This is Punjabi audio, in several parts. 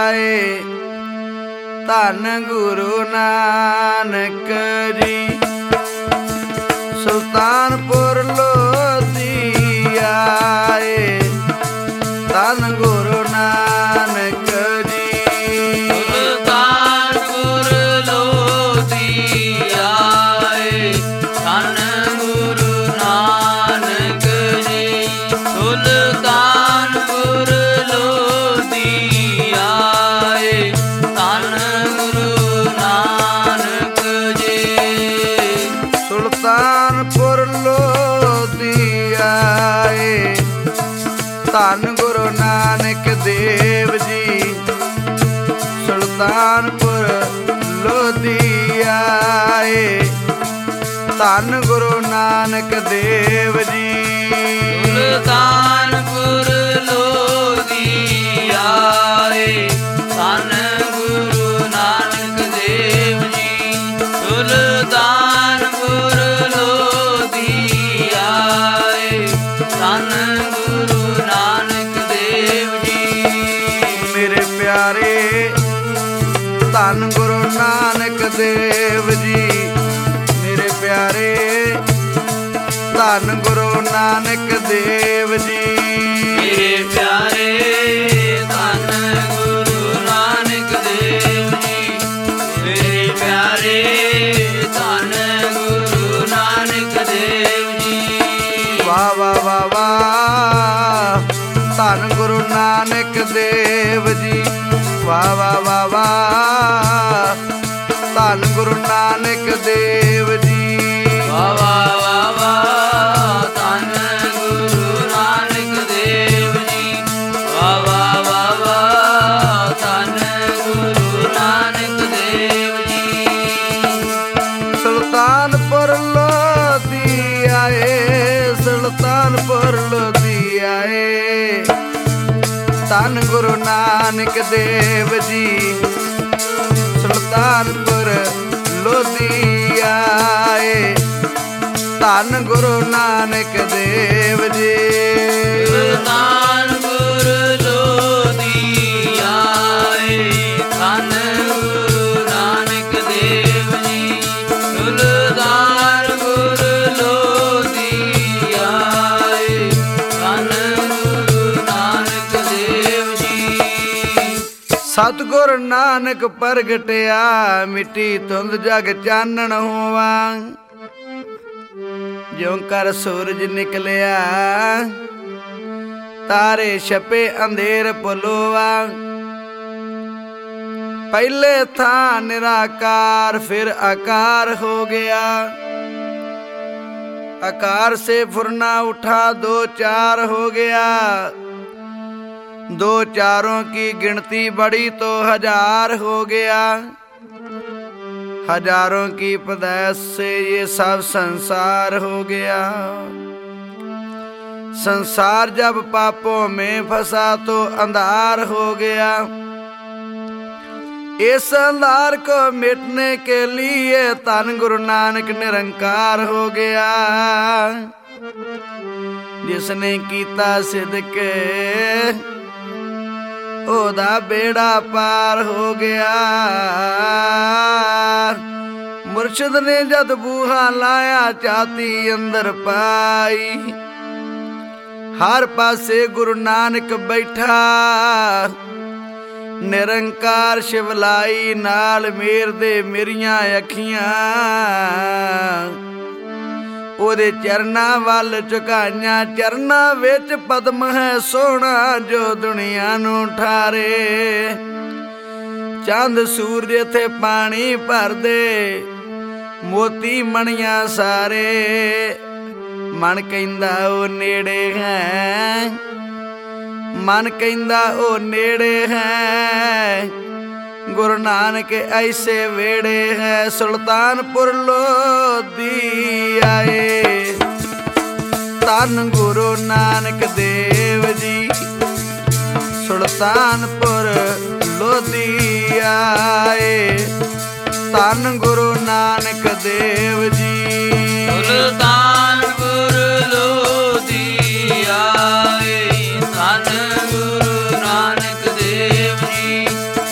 ਆਏ। ਧੰਨ ਗੁਰੂ ਨਾਨਕ ਜੀ ਸੁਲਤਾਨਪੁਰ ਲੋਧੀ ਆਏ। ਧੰਨ ਗੁਰੂ ਨਾਨਕ ਜੀ ਸੁਲਤਾਨਪੁਰ ਲੋਧੀ ਆਏ। ਧੰਨ ਗੁਰੂ ਨਾਨਕ ਜੀ ਸੁਲਤਾਨਪੁਰ ਲੋਧੀ ਆਏ। ਧੰਨ ਗੁਰੂ ਨਾਨਕ ਜੀ ਸੁਲਤਾਨਪੁਰ ਲੋਧੀ ਆਏ। ਧੰਨ ਗੁਰੂ ਨਾਨਕ ਦੇਵ ਜੀ ਸੁਲਤਾਨਪੁਰ ਲੋਧੀ ਆਏ। ਧੰਨ ਗੁਰੂ ਨਾਨਕ ਦੇਵ ਜੀ ਸੁਲਤਾਨਪੁਰ ਲੋਧੀ ਆਏ। ਧੰਨ ਗੁਰੂ ਨਾਨਕ ਦੇਵ ਜੀ ਸੁਲਤਾਨਪੁਰ ਲੋਧੀ ਆਏ। ਧੰਨ ਗੁਰੂ ਨਾਨਕ ਦੇਵ ਜੀ ਮੇਰੇ ਪਿਆਰੇ ਧੰਨ ਗੁਰੂ ਨਾਨਕ ਦੇਵ ਜੀ ਮੇਰੇ ਪਿਆਰੇ ਧੰਨ ਗੁਰੂ ਨਾਨਕ ਦੇਵ ਜੀ ਮੇਰੇ ਪਿਆਰੇ ਧੰਨ ਗੁਰੂ ਨਾਨਕ ਦੇਵ ਜੀ ਮੇਰੇ ਪਿਆਰੇ ਧੰਨ ਗੁਰੂ ਨਾਨਕ ਦੇਵ ਜੀ ਵਾਹ ਵਾਹ ਵਾਹ ਵਾਹ ਧੰਨ ਗੁਰੂ ਨਾਨਕ ਦੇਵ ਜੀ ਵਾਹ ਵਾਹ ਵਾਹ ਵਾਹ ਧੰਨ ਗੁਰੂ ਨਾਨਕ ਦੇਵ ਜੀ ਵਾਹ ਵਾਹ ਵਾਹ ਵਾਹ ਧੰਨ ਗੁਰੂ ਨਾਨਕ ਦੇਵ ਜੀ ਵਾਹ ਵਾਹ ਵਾਹ ਵਾਹ ਧੰਨ ਗੁਰੂ ਨਾਨਕ ਦੇਵ ਜੀ ਸੁਲਤਾਨਪੁਰ ਲੋਧੀ ਆਏ। ਸੁਲਤਾਨਪੁਰ ਲੋਧੀ ਆਏ। ਧੰਨ ਗੁਰੂ ਨਾਨਕ ਦੇਵ ਜੀ ਸੁਲਤਾਨਪੁਰ ਲੋਧੀ ਆਏ। ਧੰਨ ਗੁਰੂ ਨਾਨਕ ਦੇਵ ਜੀ ਸੁਲਤਾਨਪੁਰ ਲੋਧੀ ਆਏ। ਧੰਨ ਗੁਰੂ ਨਾਨਕ ਦੇਵ ਜੀ ਸੁਲਤਾਨਪੁਰ ਲੋਧੀ ਆਏ। ਧੰਨ ਗੁਰੂ ਨਾਨਕ ਦੇਵ ਜੀ ਸਤਿਗੁਰ ਨਾਨਕ ਪ੍ਰਗਟਿਆ ਮਿੱਟੀ ਧੁੰਦ ਜਗ ਚਾਨਣ ਹੋਵਾਂ। ਜਿਉਂ ਕਰ ਸੂਰਜ ਨਿਕਲਿਆ ਤਾਰੇ ਛਪੇ ਅੰਧੇਰ ਪੁਲਵਾ। ਪਹਿਲੇ ਥਾਂ ਨਿਰਾਕਾਰ ਫਿਰ ਆਕਾਰ ਹੋ ਗਿਆ। आकार से फुरना उठा दो चार हो गया। दो चारों की गिनती बढ़ी तो हजार हो गया। हजारों की पैदाइश से ये सब संसार हो गया। संसार जब पापों में फंसा तो अंधार हो गया। इस अंधार को मिटने के लिए धन गुरु नानक निरंकार हो गया। जिसने कीता सिद्क ओदा बेड़ा पार हो गया। मुर्शिद ने जद बूहा लाया चाती अंदर पाई। हर पासे गुरु नानक बैठा निरंकार शिवलाई नाल मेर दे मेरियां अखियां। ओदे चरना वल झुकाइयां। चरना विच पद्म है सोहना जो दुनिया नू ठारे। चंद सूरज थे पानी भर दे मोती मणियां सारे। मन कहंदा ओ नेड़े है मन कहंदा ओ नेड़े है। गुरु नानक ऐसे वेड़े है। सुल्तानपुर लोधी आए। धन गुरु नानक देव जी सुल्तानपुर लोधी आए। धन गुरु नानक देव जी सुल्तानपुर लोधी आए। धन गुरु नानक देव जी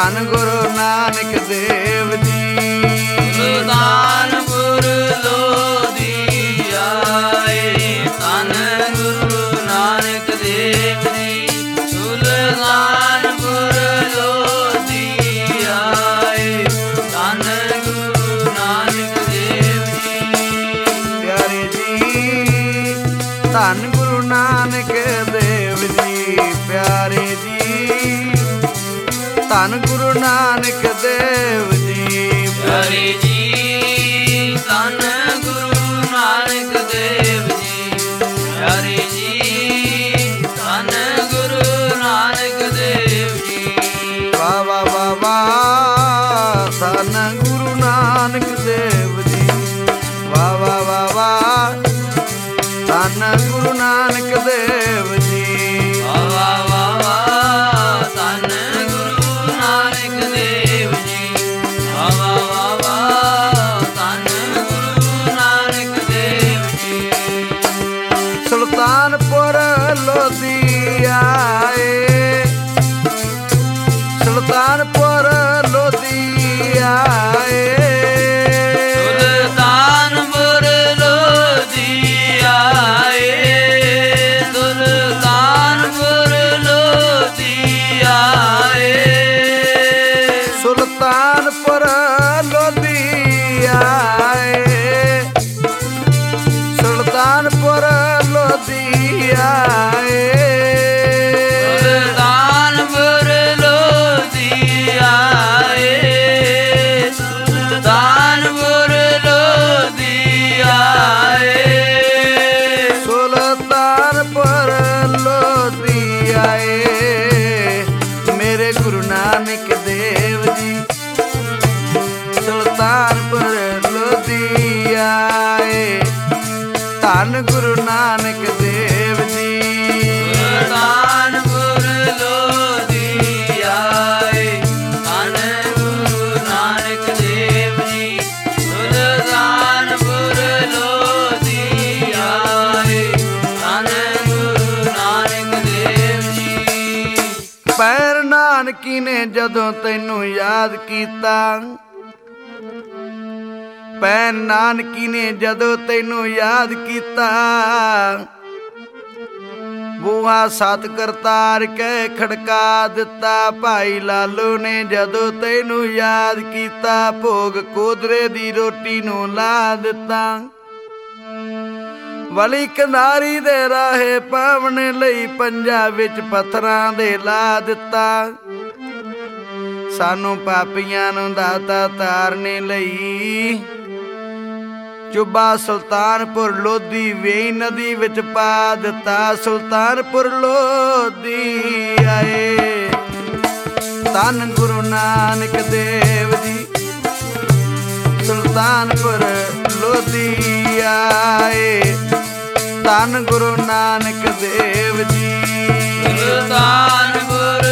ਧੰਨ ਗੁਰੂ ਨਾਨਕ ਦੇਵ ਜੀ। ਸੁਲਤਾਨਪੁਰ ਲੋਧੀ ਆਏ, ਧੰਨ ਗੁਰੂ ਨਾਨਕ ਦੇਵ ਜੀ। ਸੁਲਤਾਨਪੁਰ ਲੋਧੀ ਆਏ, ਧੰਨ ਗੁਰੂ ਨਾਨਕ ਦੇਵ ਜੀ। ਪਿਆਰੇ ਜੀ ਧੰਨ ਗੁਰੂ ਨਾਨਕ ਦੇਵ ਜੀ। ਪਿਆਰੇ ਜੀ ਧੰਨ ਗੁਰੂ ਨਾਨਕ ਦੇਵ ਜੀ। ਪਿਆਰੇ ਜੀ ਧੰਨ ਗੁਰੂ ਨਾਨਕ ਦੇਵ ਜੀ। ਪਿਆਰੇ ਜੀ ਧੰਨ ਗੁਰੂ ਨਾਨਕ ਦੇਵ ਜੀ। ਵਾਹ ਵਾਹ ਵਾਹ ਵਾਹ ਧੰਨ ਗੁਰੂ ਨਾਨਕ ਦੇਵ ਜੀ। ਵਾਹ ਵਾਹ ਵਾਹ ਵਾਹ ਧੰਨ ਗੁਰੂ ਨਾਨਕ ਦੇਵ ਜੀ। ਵਾਹ ਵਾਹ ਵਾਹ ਵਾਹ ਧੰਨ ਗੁਰੂ ਨਾਨਕ ਦੇਵ ਜੀ। ਵਾਹ ਵਾਹ ਵਾਹ ਵਾਹ ਧੰਨ ਗੁਰੂ ਨਾਨਕ ਦੇਵ ਜੀ। ਸੁਲਤਾਨਪੁਰ ਲੋਧੀ ਆਏ, ਸੁਲਤਾਨਪੁਰ ਲੋਧੀ ਆਏ। ਸੁਲਤਾਨਪੁਰ ਲੋਧੀ ਆਏ, ਸੁਲਤਾਨਪੁਰ ਲੋਧੀ ਆਏ। ਸੁਲਤਾਨਪੁਰ ਲੋਧੀ ਆਏ, ਸੁਲਤਾਨਪੁਰ ਲੋਧੀ ਆਏ। ਸੁਲਤਾਨਪੁਰ ਲੋਧੀ ਆਏ, ਸੁਲਤਾਨਪੁਰ ਲੋਧੀ ਆਏ। ਸੁਲਤਾਨਪੁਰ ਲੋਧੀ ਆਏ, ਮੇਰੇ ਗੁਰੂ ਨਾਨਕ ਦੇਵ ਜੀ। ਸੁਲਤਾਨਪੁਰ ਲੋਧੀ ਆਏ, ਧੰਨ ਗੁਰੂ ਨਾਨਕ ਦੇਵ ਜੀ। ਸੁਲਤਾਨਪੁਰ ਲੋਧੀ ਆਏ, ਧੰਨ ਗੁਰੂ ਨਾਨਕ ਦੇਵ ਜੀ। ਸੁਲਤਾਨਪੁਰ ਲੋਧੀ ਆਏ, ਧੰਨ ਗੁਰੂ ਨਾਨਕ ਦੇਵ ਜੀ। ਪੈਰ ਨਾਨਕੀ ਨੇ ਜਦੋਂ ਤੈਨੂੰ ਯਾਦ ਕੀਤਾ, ਪੈਰ ਨਾਨਕੀ ਨੇ ਜਦੋਂ ਤੈਨੂੰ ਯਾਦ ਕੀਤਾ। ਬੂਹਾ ਸਤ ਕਰਤਾਰ ਕਹਿ ਖੜਕਾ ਦਿੱਤਾ। ਭਾਈ ਲਾਲੂ ਨੇ ਜਦੋਂ ਤੈਨੂੰ ਯਾਦ ਕੀਤਾ, ਭੋਗ ਕੋਦਰੇ ਦੀ ਰੋਟੀ ਨੂੰ ਲਾ ਦਿੱਤਾ। ਵਲੀ ਕਿਨਾਰੀ ਦੇ ਰਾਹੇ ਪਾਵਣ ਲਈ ਪੰਜਾ ਵਿੱਚ ਪੱਥਰਾਂ ਦੇ ਲਾ ਦਿੱਤਾ। ਸਾਨੂੰ ਪਾਪੀਆਂ ਨੂੰ ਦਾਤਾ ਤਾਰਨੇ ਲਈ ਚੁੱਬਾ ਸੁਲਤਾਨਪੁਰ ਲੋਧੀ ਵੇਈ ਨਦੀ ਵਿੱਚ ਪਾ ਦਿੱਤਾ। ਸੁਲਤਾਨਪੁਰ ਲੋਧੀ ਆਏ, ਧੰਨ ਗੁਰੂ ਨਾਨਕ ਦੇਵ ਜੀ। ਸੁਲਤਾਨਪੁਰ ਲੋਧੀ ਆਏ, ਧੰਨ ਗੁਰੂ ਨਾਨਕ ਦੇਵ ਜੀ। ਸੁਲਤਾਨਪੁਰ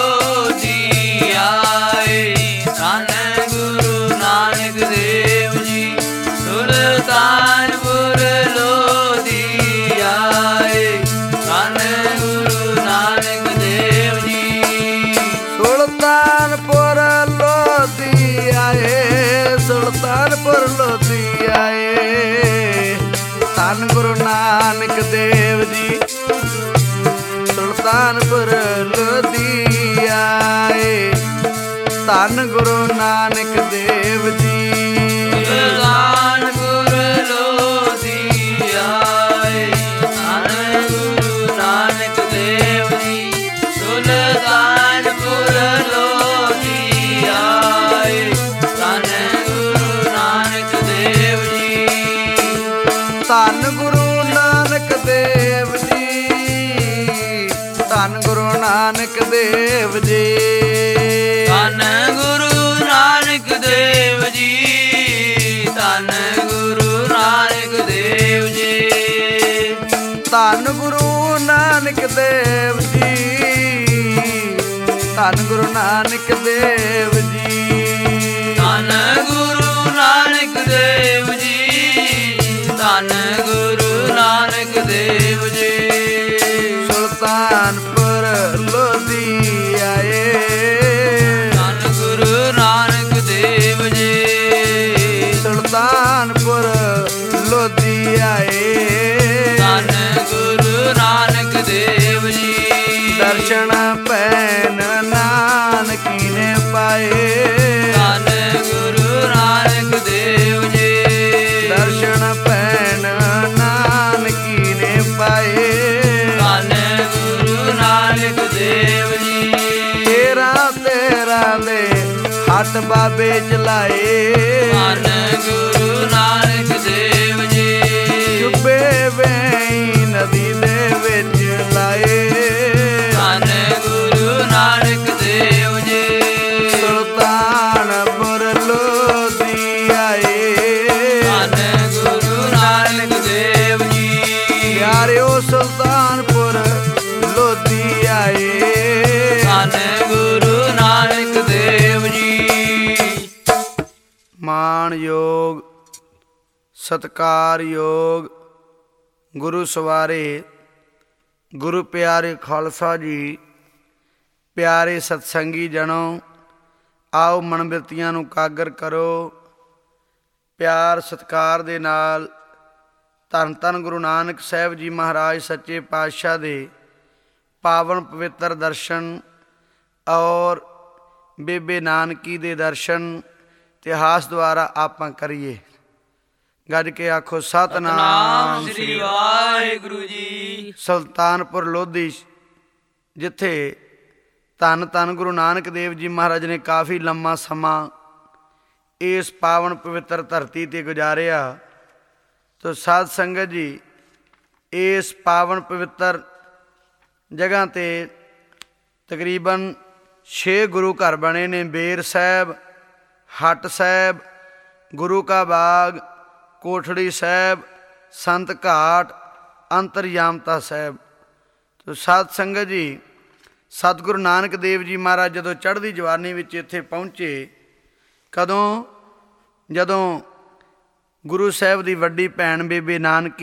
ਲੋਧੀ ਆਏ, ਧੰਨ ਗੁਰੂ ਨਾਨਕ ਦੇਵ ਜੀ। ਸੁਲਤਾਨਪੁਰ ਲੋਧੀ ਆਏ, ਧੰਨ ਗੁਰੂ ਨਾਨਕ ਦੇਵ ਜੀ। ਸੁਲਤਾਨਪੁਰ ਲੋਧੀ ਆਏ, ਸੁਲਤਾਨਪੁਰ ਲੋਧੀ ਆਏ, ਧੰਨ ਗੁਰੂ ਨਾਨਕ ਦੇਵ ਜੀ। ਸੁਲਤਾਨਪੁਰ ਲੋਧੀ ਆਏ, ਧੰਨ ਗੁਰੂ ਨਾਨਕ ਦੇਵ ਜੀ। ਸੁਲਤਾਨਪੁਰ ਲੋਧੀ ਆਏ, ਧੰਨ ਗੁਰੂ ਨਾਨਕ ਦੇਵ ਜੀ। ਸੁਲਤਾਨਪੁਰ ਲੋਧੀ ਆਏ, ਧੰਨ ਗੁਰੂ ਨਾਨਕ ਦੇਵ ਜੀ। ਧੰਨ ਗੁਰੂ ਨਾਨਕ ਦੇਵ ਜੀ, ਧੰਨ ਗੁਰੂ ਨਾਨਕ ਦੇਵ ਜੀ। ਧੰਨ ਗੁਰੂ ਨਾਨਕ ਦੇਵ ਜੀ, ਧੰਨ ਗੁਰੂ ਨਾਨਕ ਦੇਵ ਜੀ। ਧੰਨ ਗੁਰੂ ਨਾਨਕ ਦੇਵ ਜੀ, ਧੰਨ ਗੁਰੂ ਨਾਨਕ ਦੇਵ ਜੀ। ਧੰਨ ਗੁਰੂ ਨਾਨਕ ਦੇਵ ਜੀ, ਧੰਨ ਗੁਰੂ ਨਾਨਕ ਦੇਵ ਜੀ। ਸੁਲਤਾਨਪੁਰ ਲੋਧੀ ਆਏ, ਧੰਨ ਲੋਧੀ ਆਏ। ਧੰਨ ਗੁਰੂ ਨਾਨਕ ਦੇਵ ਜੀ। ਦਰਸ਼ਨ ਭੈਣ ਨਾਨਕੀ ਨੇ ਪਾਏ। ਧੰਨ ਗੁਰੂ ਨਾਨਕ ਦੇਵ ਜੀ। ਦਰਸ਼ਨ ਭੈਣ ਨਾਨਕੀ ਨੇ ਪਾਏ। ਧੰਨ ਗੁਰੂ ਨਾਨਕ ਦੇਵ ਜੀ। 13 ਦੇ ਹੱਥ ਬਾਬੇ ਚਲਾਏ। ਧੰਨ ਗੁਰੂ ਨਾਨਕ ਦੇਵ ਜੀ। ਚੁੱਬੇ ਵੇਈ ਨਦੀ ਦੇ ਵਿੱਚ ਲਾਏ। ਧੰਨ ਗੁਰੂ ਨਾਨਕ ਦੇਵ ਜੀ। ਸੁਲਤਾਨਪੁਰ ਲੋਧੀ ਆਏ। ਧੰਨ ਗੁਰੂ ਨਾਨਕ ਦੇਵ ਜੀ। ਪਿਆਰਿਓ ਸੁਲਤਾਨਪੁਰ ਲੋਧੀ ਆਏ। ਧੰਨ ਗੁਰੂ ਨਾਨਕ ਦੇਵ ਜੀ। ਮਾਣਯੋਗ ਸਤਿਕਾਰਯੋਗ ਗੁਰੂ ਸਵਾਰੇ, ਗੁਰੂ ਪਿਆਰੇ ਖਾਲਸਾ ਜੀ, ਪਿਆਰੇ ਸਤਸੰਗੀ ਜਣੋ, ਆਓ ਮਨਬਿਰਤੀਆਂ ਨੂੰ ਕਾਗਰ ਕਰੋ। ਪਿਆਰ ਸਤਿਕਾਰ ਦੇ ਨਾਲ ਧੰਨ ਧੰਨ ਗੁਰੂ ਨਾਨਕ ਸਾਹਿਬ ਜੀ ਮਹਾਰਾਜ ਸੱਚੇ ਪਾਤਸ਼ਾਹ ਦੇ ਪਾਵਨ ਪਵਿੱਤਰ ਦਰਸ਼ਨ ਔਰ ਬੇਬੇ ਨਾਨਕੀ ਦੇ ਦਰਸ਼ਨ ਇਤਿਹਾਸ ਦੁਆਰਾ ਆਪਾਂ ਕਰੀਏ। ਗੱਜ ਕੇ ਆਖੋ ਸਤਿਨਾਮ ਸ੍ਰੀ ਵਾਹਿਗੁਰੂ ਜੀ। ਸੁਲਤਾਨਪੁਰ ਲੋਧੀ, ਜਿੱਥੇ ਧੰਨ ਧੰਨ ਗੁਰੂ ਨਾਨਕ ਦੇਵ ਜੀ ਮਹਾਰਾਜ ਨੇ ਕਾਫੀ ਲੰਮਾ ਸਮਾਂ ਇਸ ਪਾਵਨ ਪਵਿੱਤਰ ਧਰਤੀ ਤੇ ਗੁਜ਼ਾਰਿਆ। ਤੋ ਸਾਧ ਸੰਗਤ ਜੀ, ਇਸ ਪਾਵਨ ਪਵਿੱਤਰ ਜਗ੍ਹਾ ਤੇ ਤਕਰੀਬਨ 6 ਗੁਰੂ ਘਰ ਬਣੇ ਨੇ। ਬੇਰ ਸਾਹਿਬ, ਹੱਟ ਸਾਹਿਬ, ਗੁਰੂ ਕਾ ਬਾਗ, ਕੋਠੜੀ ਸਾਹਿਬ, ਸੰਤ ਘਾਟ, ਅੰਤਰਯਾਮਤਾ ਸਾਹਿਬ। ਤੋ ਸਾਧ ਸੰਗਤ ਜੀ, ਸਤਿਗੁਰੂ ਨਾਨਕ ਦੇਵ ਜੀ ਮਹਾਰਾਜ ਜਦੋਂ ਚੜ੍ਹਦੀ ਜਵਾਨੀ ਵਿੱਚ ਇੱਥੇ ਪਹੁੰਚੇ, ਕਦੋਂ? ਜਦੋਂ ਗੁਰੂ ਸਾਹਿਬ ਦੀ ਵੱਡੀ ਭੈਣ ਬੇਬੇ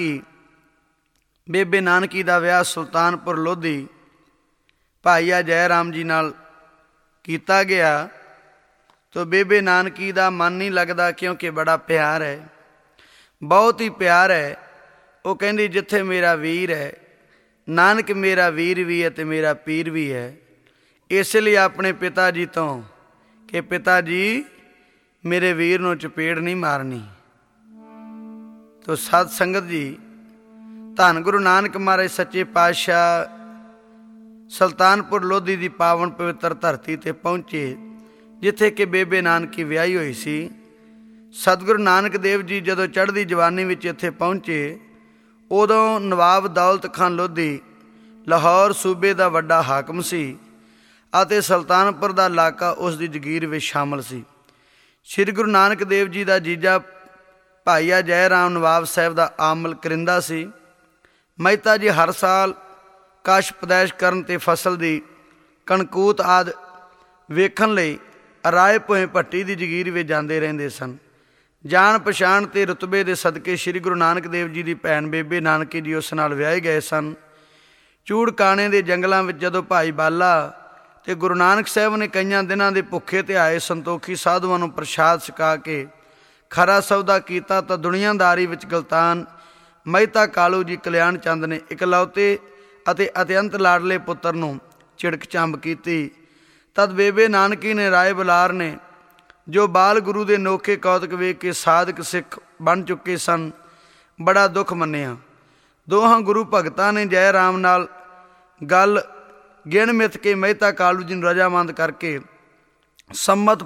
ਨਾਨਕੀ ਦਾ ਵਿਆਹ ਸੁਲਤਾਨਪੁਰ ਲੋਧੀ ਭਾਈ ਜੈ ਰਾਮ ਜੀ ਨਾਲ ਕੀਤਾ ਗਿਆ। ਤੋ ਬੇਬੇ ਨਾਨਕੀ ਦਾ ਮਨ ਨਹੀਂ ਲੱਗਦਾ, ਕਿਉਂਕਿ ਬੜਾ ਪਿਆਰ ਹੈ, ਬਹੁਤ ਹੀ ਪਿਆਰ ਹੈ। ਉਹ ਕਹਿੰਦੀ ਜਿੱਥੇ ਮੇਰਾ ਵੀਰ ਹੈ, ਨਾਨਕ ਮੇਰਾ ਵੀਰ ਵੀ ਹੈ ਅਤੇ ਮੇਰਾ ਪੀਰ ਵੀ ਹੈ। ਇਸ ਲਈ ਆਪਣੇ ਪਿਤਾ ਜੀ ਤੋਂ ਕਿ ਪਿਤਾ ਜੀ ਮੇਰੇ ਵੀਰ ਨੂੰ ਚਪੇੜ ਨਹੀਂ ਮਾਰਨੀ। ਤੋ ਸਤ ਸੰਗਤ ਜੀ, ਧੰਨ ਗੁਰੂ ਨਾਨਕ ਮਹਾਰਾਜ ਸੱਚੇ ਪਾਤਸ਼ਾਹ ਸੁਲਤਾਨਪੁਰ ਲੋਧੀ ਦੀ ਪਾਵਨ ਪਵਿੱਤਰ ਧਰਤੀ ਤੇ ਪਹੁੰਚੇ, ਜਿੱਥੇ ਕਿ ਬੇਬੇ ਨਾਨਕੀ ਵਿਆਹੀ ਹੋਈ ਸੀ। ਸਤਿਗੁਰੂ ਨਾਨਕ ਦੇਵ ਜੀ ਜਦੋਂ ਚੜ੍ਹਦੀ ਜਵਾਨੀ ਵਿੱਚ ਇੱਥੇ ਪਹੁੰਚੇ, ਉਦੋਂ ਨਵਾਬ ਦੌਲਤ ਖਾਨ ਲੋਧੀ ਲਾਹੌਰ ਸੂਬੇ ਦਾ ਵੱਡਾ ਹਾਕਮ ਸੀ ਅਤੇ ਸੁਲਤਾਨਪੁਰ ਦਾ ਇਲਾਕਾ ਉਸ ਦੀ ਜਗੀਰ ਵਿੱਚ ਸ਼ਾਮਲ ਸੀ। ਸ੍ਰੀ ਗੁਰੂ ਨਾਨਕ ਦੇਵ ਜੀ ਦਾ ਜੀਜਾ ਭਾਈ ਜੈ ਰਾਮ ਨਵਾਬ ਸਾਹਿਬ ਦਾ ਆਮਲ ਕਰਿੰਦਾ ਸੀ। ਮਹਿਤਾ ਜੀ ਹਰ ਸਾਲ ਕਸ਼ ਪਦੈਸ਼ ਕਰਨ ਤੇ ਫਸਲ ਦੀ ਕਣਕੂਤ ਆਦਿ ਵੇਖਣ ਲਈ ਰਾਏ ਭੋਏ ਭੱਟੀ ਦੀ ਜਗੀਰ ਵਿੱਚ ਜਾਂਦੇ ਰਹਿੰਦੇ ਸਨ। ਜਾਣ ਪਛਾਣ ਤੇ ਰੁਤਬੇ ਦੇ ਸਦਕੇ ਸ੍ਰੀ ਗੁਰੂ ਨਾਨਕ ਦੇਵ ਜੀ ਦੀ ਭੈਣ ਬੇਬੇ ਨਾਨਕੀ ਜੀ ਉਸ ਨਾਲ ਵਿਆਹੇ ਗਏ ਸਨ। ਚੂੜਕਾਣੇ ਦੇ ਜੰਗਲਾਂ ਵਿੱਚ ਜਦੋਂ ਭਾਈ ਬਾਲਾ ਤੇ ਗੁਰੂ ਨਾਨਕ ਸਾਹਿਬ ਨੇ ਕਈਆਂ ਦਿਨਾਂ ਦੇ ਭੁੱਖੇ ਤੇ ਆਏ ਸੰਤੋਖੀ ਸਾਧੂਆਂ ਨੂੰ ਪ੍ਰਸ਼ਾਦ ਛਕਾ ਕੇ ਖਰਾ ਸੌਦਾ ਕੀਤਾ, ਤਾਂ ਦੁਨੀਆਦਾਰੀ ਵਿੱਚ ਗਲਤਾਨ ਮਹਿਤਾ ਕਾਲੂ ਜੀ ਕਲਿਆਣ ਚੰਦ ਨੇ ਇਕਲੌਤੇ ਅਤੇ ਅਤਿਅੰਤ ਲਾਡਲੇ ਪੁੱਤਰ ਨੂੰ ਝਿੜਕ ਚੰਬ ਕੀਤੀ। ਤਦ ਬੇਬੇ ਨਾਨਕੀ ਨੇ ਰਾਏ ਬੁਲਾਰ ਨੇ, ਜੋ ਬਾਲ ਗੁਰੂ ਦੇ ਨੋਖੇ ਕੌਤਕ ਵੇਖ ਕੇ ਸਾਧਕ ਸਿੱਖ ਬਣ ਚੁੱਕੇ ਸਨ, ਬੜਾ ਦੁੱਖ ਮੰਨਿਆ। ਦੋਹਾਂ ਗੁਰੂ ਭਗਤਾਂ ਨੇ ਜੈ ਰਾਮ ਨਾਲ ਗੱਲ ਗਿਣ ਮਿੱਥ ਕੇ ਮਹਿਤਾ ਕਾਲੂ ਜੀ ਨੂੰ ਰਜਾਮੰਦ ਕਰਕੇ ਸੰਮਤ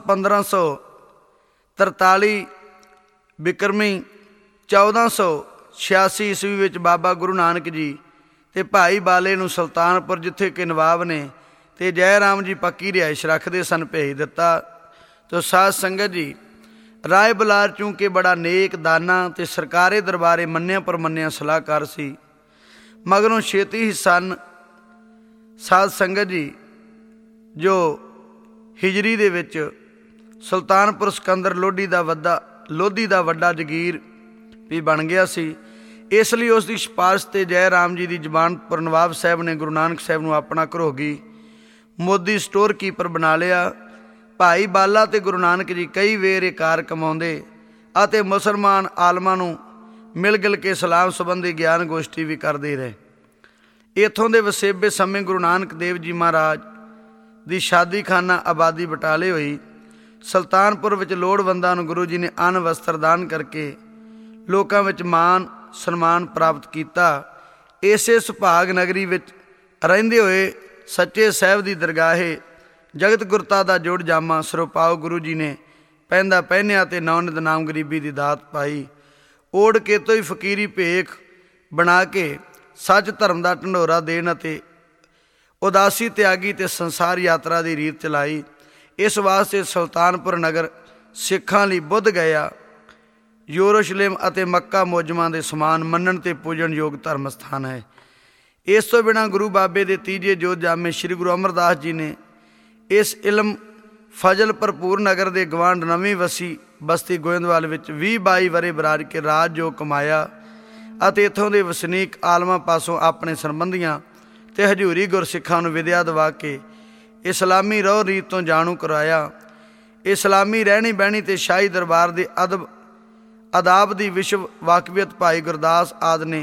1543 ਬਿਕਰਮੀ 1486 ਈਸਵੀ ਵਿੱਚ ਬਾਬਾ ਗੁਰੂ ਨਾਨਕ ਜੀ ਤੇ ਭਾਈ ਬਾਲੇ ਨੂੰ ਸੁਲਤਾਨਪੁਰ, ਜਿੱਥੇ ਕਿ ਨਵਾਬ ਨੇ ਤੇ ਜੈ ਰਾਮ ਜੀ ਪੱਕੀ ਰਿਹਾਇਸ਼ ਰੱਖਦੇ ਸਨ, ਭੇਜ ਦਿੱਤਾ। ਤੋ ਸਾਧ ਸੰਗਤ ਜੀ, ਰਾਏ ਬੁਲਾਰ ਚੂੰਕਿ ਬੜਾ ਨੇਕ ਦਾਨਾ ਤੇ ਸਰਕਾਰੇ ਦਰਬਾਰੇ ਮੰਨਿਆ ਪਰਮੰਨਿਆ ਸਲਾਹਕਾਰ ਸੀ, ਮਗਰੋਂ ਛੇਤੀ ਹੀ ਸਨ ਸਾਧ ਸੰਗਤ ਜੀ ਜੋ ਹਿਜਰੀ ਦੇ ਵਿੱਚ ਸੁਲਤਾਨਪੁਰ ਸਿਕੰਦਰ ਲੋਧੀ ਦਾ ਵੱਡਾ ਜਗੀਰ ਵੀ ਬਣ ਗਿਆ ਸੀ। ਇਸ ਲਈ ਉਸ ਦੀ ਸਿਫਾਰਿਸ਼ ਤੇ ਜੈ ਰਾਮ ਜੀ ਦੀ ਜ਼ਬਾਨ ਪਰ ਨਵਾਬ ਸਾਹਿਬ ਨੇ ਗੁਰੂ ਨਾਨਕ ਸਾਹਿਬ ਨੂੰ ਆਪਣਾ ਘਰੋਗੀ ਮੋਦੀ ਸਟੋਰ ਕੀਪਰ ਬਣਾ ਲਿਆ। ਭਾਈ ਬਾਲਾ ਤੇ ਗੁਰੂ ਨਾਨਕ ਜੀ ਕਈ ਵੇਰ ਇਹ ਕਾਰ ਕਮਾਉਂਦੇ ਅਤੇ ਮੁਸਲਮਾਨ ਆਲਮਾਂ ਨੂੰ ਮਿਲ ਗਿਲ ਕੇ ਸਲਾਮ ਸੰਬੰਧੀ ਗਿਆਨ ਗੋਸ਼ਟੀ ਵੀ ਕਰਦੇ ਰਹੇ। ਇੱਥੋਂ ਦੇ ਵਸੇਬੇ ਸਮੇਂ ਗੁਰੂ ਨਾਨਕ ਦੇਵ ਜੀ ਮਹਾਰਾਜ ਦੀ ਸ਼ਾਦੀਖਾਨਾ ਆਬਾਦੀ ਬਟਾਲੇ ਹੋਈ। ਸੁਲਤਾਨਪੁਰ ਵਿੱਚ ਲੋੜਵੰਦਾਂ ਨੂੰ ਗੁਰੂ ਜੀ ਨੇ ਅੰਨ ਵਸਤਰ ਦਾਨ ਕਰਕੇ ਲੋਕਾਂ ਵਿੱਚ ਮਾਣ ਸਨਮਾਨ ਪ੍ਰਾਪਤ ਕੀਤਾ। ਇਸੇ ਸੁਭਾਗ ਨਗਰੀ ਵਿੱਚ ਰਹਿੰਦੇ ਹੋਏ ਸੱਚੇ ਸਾਹਿਬ ਦੀ ਦਰਗਾਹੇ ਜਗਤ ਗੁਰਤਾ ਦਾ ਜੋੜ ਜਾਮਾ ਸਰੋਪਾਓ ਗੁਰੂ ਜੀ ਨੇ ਪਹਿਨਦਾ ਪਹਿਨਿਆ ਤੇ ਨੌਨਿਤ ਨਾਮ ਗਰੀਬੀ ਦੀ ਦਾਤ ਪਾਈ। ਓੜ ਕੇ ਤੋਂ ਹੀ ਫਕੀਰੀ ਭੇਖ ਬਣਾ ਕੇ ਸੱਚ ਧਰਮ ਦਾ ਢੰਡੋਰਾ ਦੇਣ ਅਤੇ ਉਦਾਸੀ ਤਿਆਗੀ ਤੇ ਸੰਸਾਰ ਯਾਤਰਾ ਦੀ ਰੀਤ ਚਲਾਈ। ਇਸ ਵਾਸਤੇ ਸੁਲਤਾਨਪੁਰ ਨਗਰ ਸਿੱਖਾਂ ਲਈ ਬੁੱਧ ਗਿਆ ਯਰੂਸ਼ਲਮ ਅਤੇ ਮੱਕਾ ਮੋਜਮਾਂ ਦੇ ਸਮਾਨ ਮੰਨਣ ਤੇ ਪੂਜਣ ਯੋਗ ਧਰਮ ਸਥਾਨ ਹੈ। ਇਸ ਤੋਂ ਬਿਨਾਂ ਗੁਰੂ ਬਾਬੇ ਦੇ ਤੀਜੇ ਜੋਤ ਜਾਮੇ ਸ੍ਰੀ ਗੁਰੂ ਅਮਰਦਾਸ ਜੀ ਨੇ ਇਸ ਇਲਮ ਫਜ਼ਲ ਭਰਪੂਰ ਨਗਰ ਦੇ ਗਵਾਂਢ ਨਵੀਂ ਵਸੀ ਬਸਤੀ ਗੋਇੰਦਵਾਲ ਵਿੱਚ 20-22 ਵਰ੍ਹੇ ਬਰਾਜ ਕੇ ਰਾਜ ਜੋ ਕਮਾਇਆ ਅਤੇ ਇੱਥੋਂ ਦੇ ਵਸਨੀਕ ਆਲਮਾਂ ਪਾਸੋਂ ਆਪਣੇ ਸੰਬੰਧੀਆਂ ਤੇ ਹਜ਼ੂਰੀ ਗੁਰਸਿੱਖਾਂ ਨੂੰ ਵਿਦਿਆ ਦਿਵਾ ਕੇ ਇਸਲਾਮੀ ਰਹੁ ਰੀਤ ਤੋਂ ਜਾਣੂ ਕਰਾਇਆ। ਇਸਲਾਮੀ ਰਹਿਣੀ ਬਹਿਣੀ ਤੇ ਸ਼ਾਹੀ ਦਰਬਾਰ ਦੇ ਅਦਾਬ ਦੀ ਵਿਸ਼ਵ ਵਾਕਫੀਅਤ ਭਾਈ ਗੁਰਦਾਸ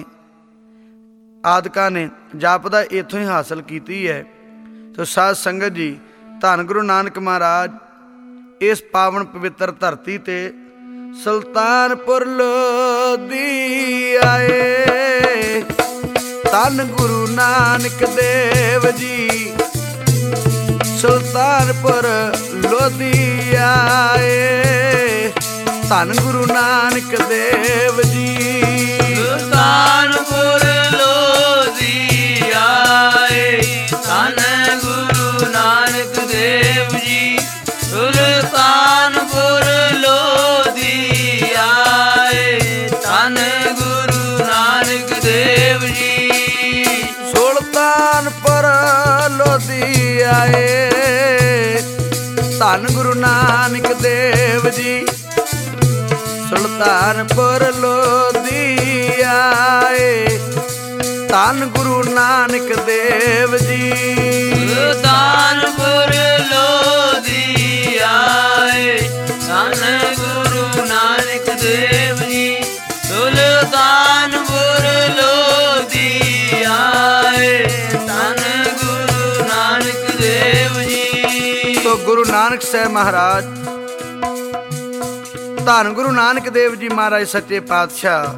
ਆਦਿਕਾਂ ਨੇ ਜਾਪਦਾ ਇੱਥੋਂ ਹੀ ਹਾਸਲ ਕੀਤੀ ਹੈ। ਤੋ ਸਾਧ ਸੰਗਤ ਜੀ, ਧੰਨ ਗੁਰੂ ਨਾਨਕ ਮਹਾਰਾਜ ਇਸ ਪਾਵਨ ਪਵਿੱਤਰ ਧਰਤੀ ਤੇ ਸੁਲਤਾਨਪੁਰ ਲੋਧੀ ਆਏ। ਧੰਨ ਗੁਰੂ ਨਾਨਕ ਦੇਵ ਜੀ ਸੁਲਤਾਨਪੁਰ ਲੋਧੀ ਆਏ। ਧੰਨ ਗੁਰੂ ਨਾਨਕ ਦੇਵ ਜੀ ਸੁਲਤਾਨਪੁਰ ਲੋਧੀ ਆਏ। ਧੰਨ ਗੁਰੂ ਨਾਨਕ ਦੇਵ ਜੀ ਸੁਲਤਾਨਪੁਰ ਲੋਧੀ ਆਏ। ਧੰਨ ਗੁਰੂ ਨਾਨਕ ਦੇਵ ਜੀ ਸੁਲਤਾਨਪੁਰ ਲੋਧੀ ਆਏ। ਧੰਨ ਗੁਰੂ ਨਾਨਕ ਦੇਵ ਜੀ ਸੁਲਤਾਨਪੁਰ ਲੋਧੀ ਆਏ। ਧੰਨ ਗੁਰੂ ਨਾਨਕ ਦੇਵ ਜੀ ਸੁਲਤਾਨਪੁਰ ਲੋਧੀ ਆਏ। ਧੰਨ ਗੁਰੂ ਨਾਨਕ ਦੇਵ ਜੀ ਸੁਲਤਾਨਪੁਰ ਲੋਧੀ ਆਏ। ਧੰਨ ਗੁਰੂ ਨਾਨਕ ਦੇਵ ਜੀ। ਤੋ ਗੁਰੂ ਨਾਨਕ ਸਾਹਿਬ ਮਹਾਰਾਜ ਧੰਨ ਗੁਰੂ ਨਾਨਕ ਦੇਵ ਜੀ ਮਹਾਰਾਜ ਸੱਚੇ ਪਾਤਸ਼ਾਹ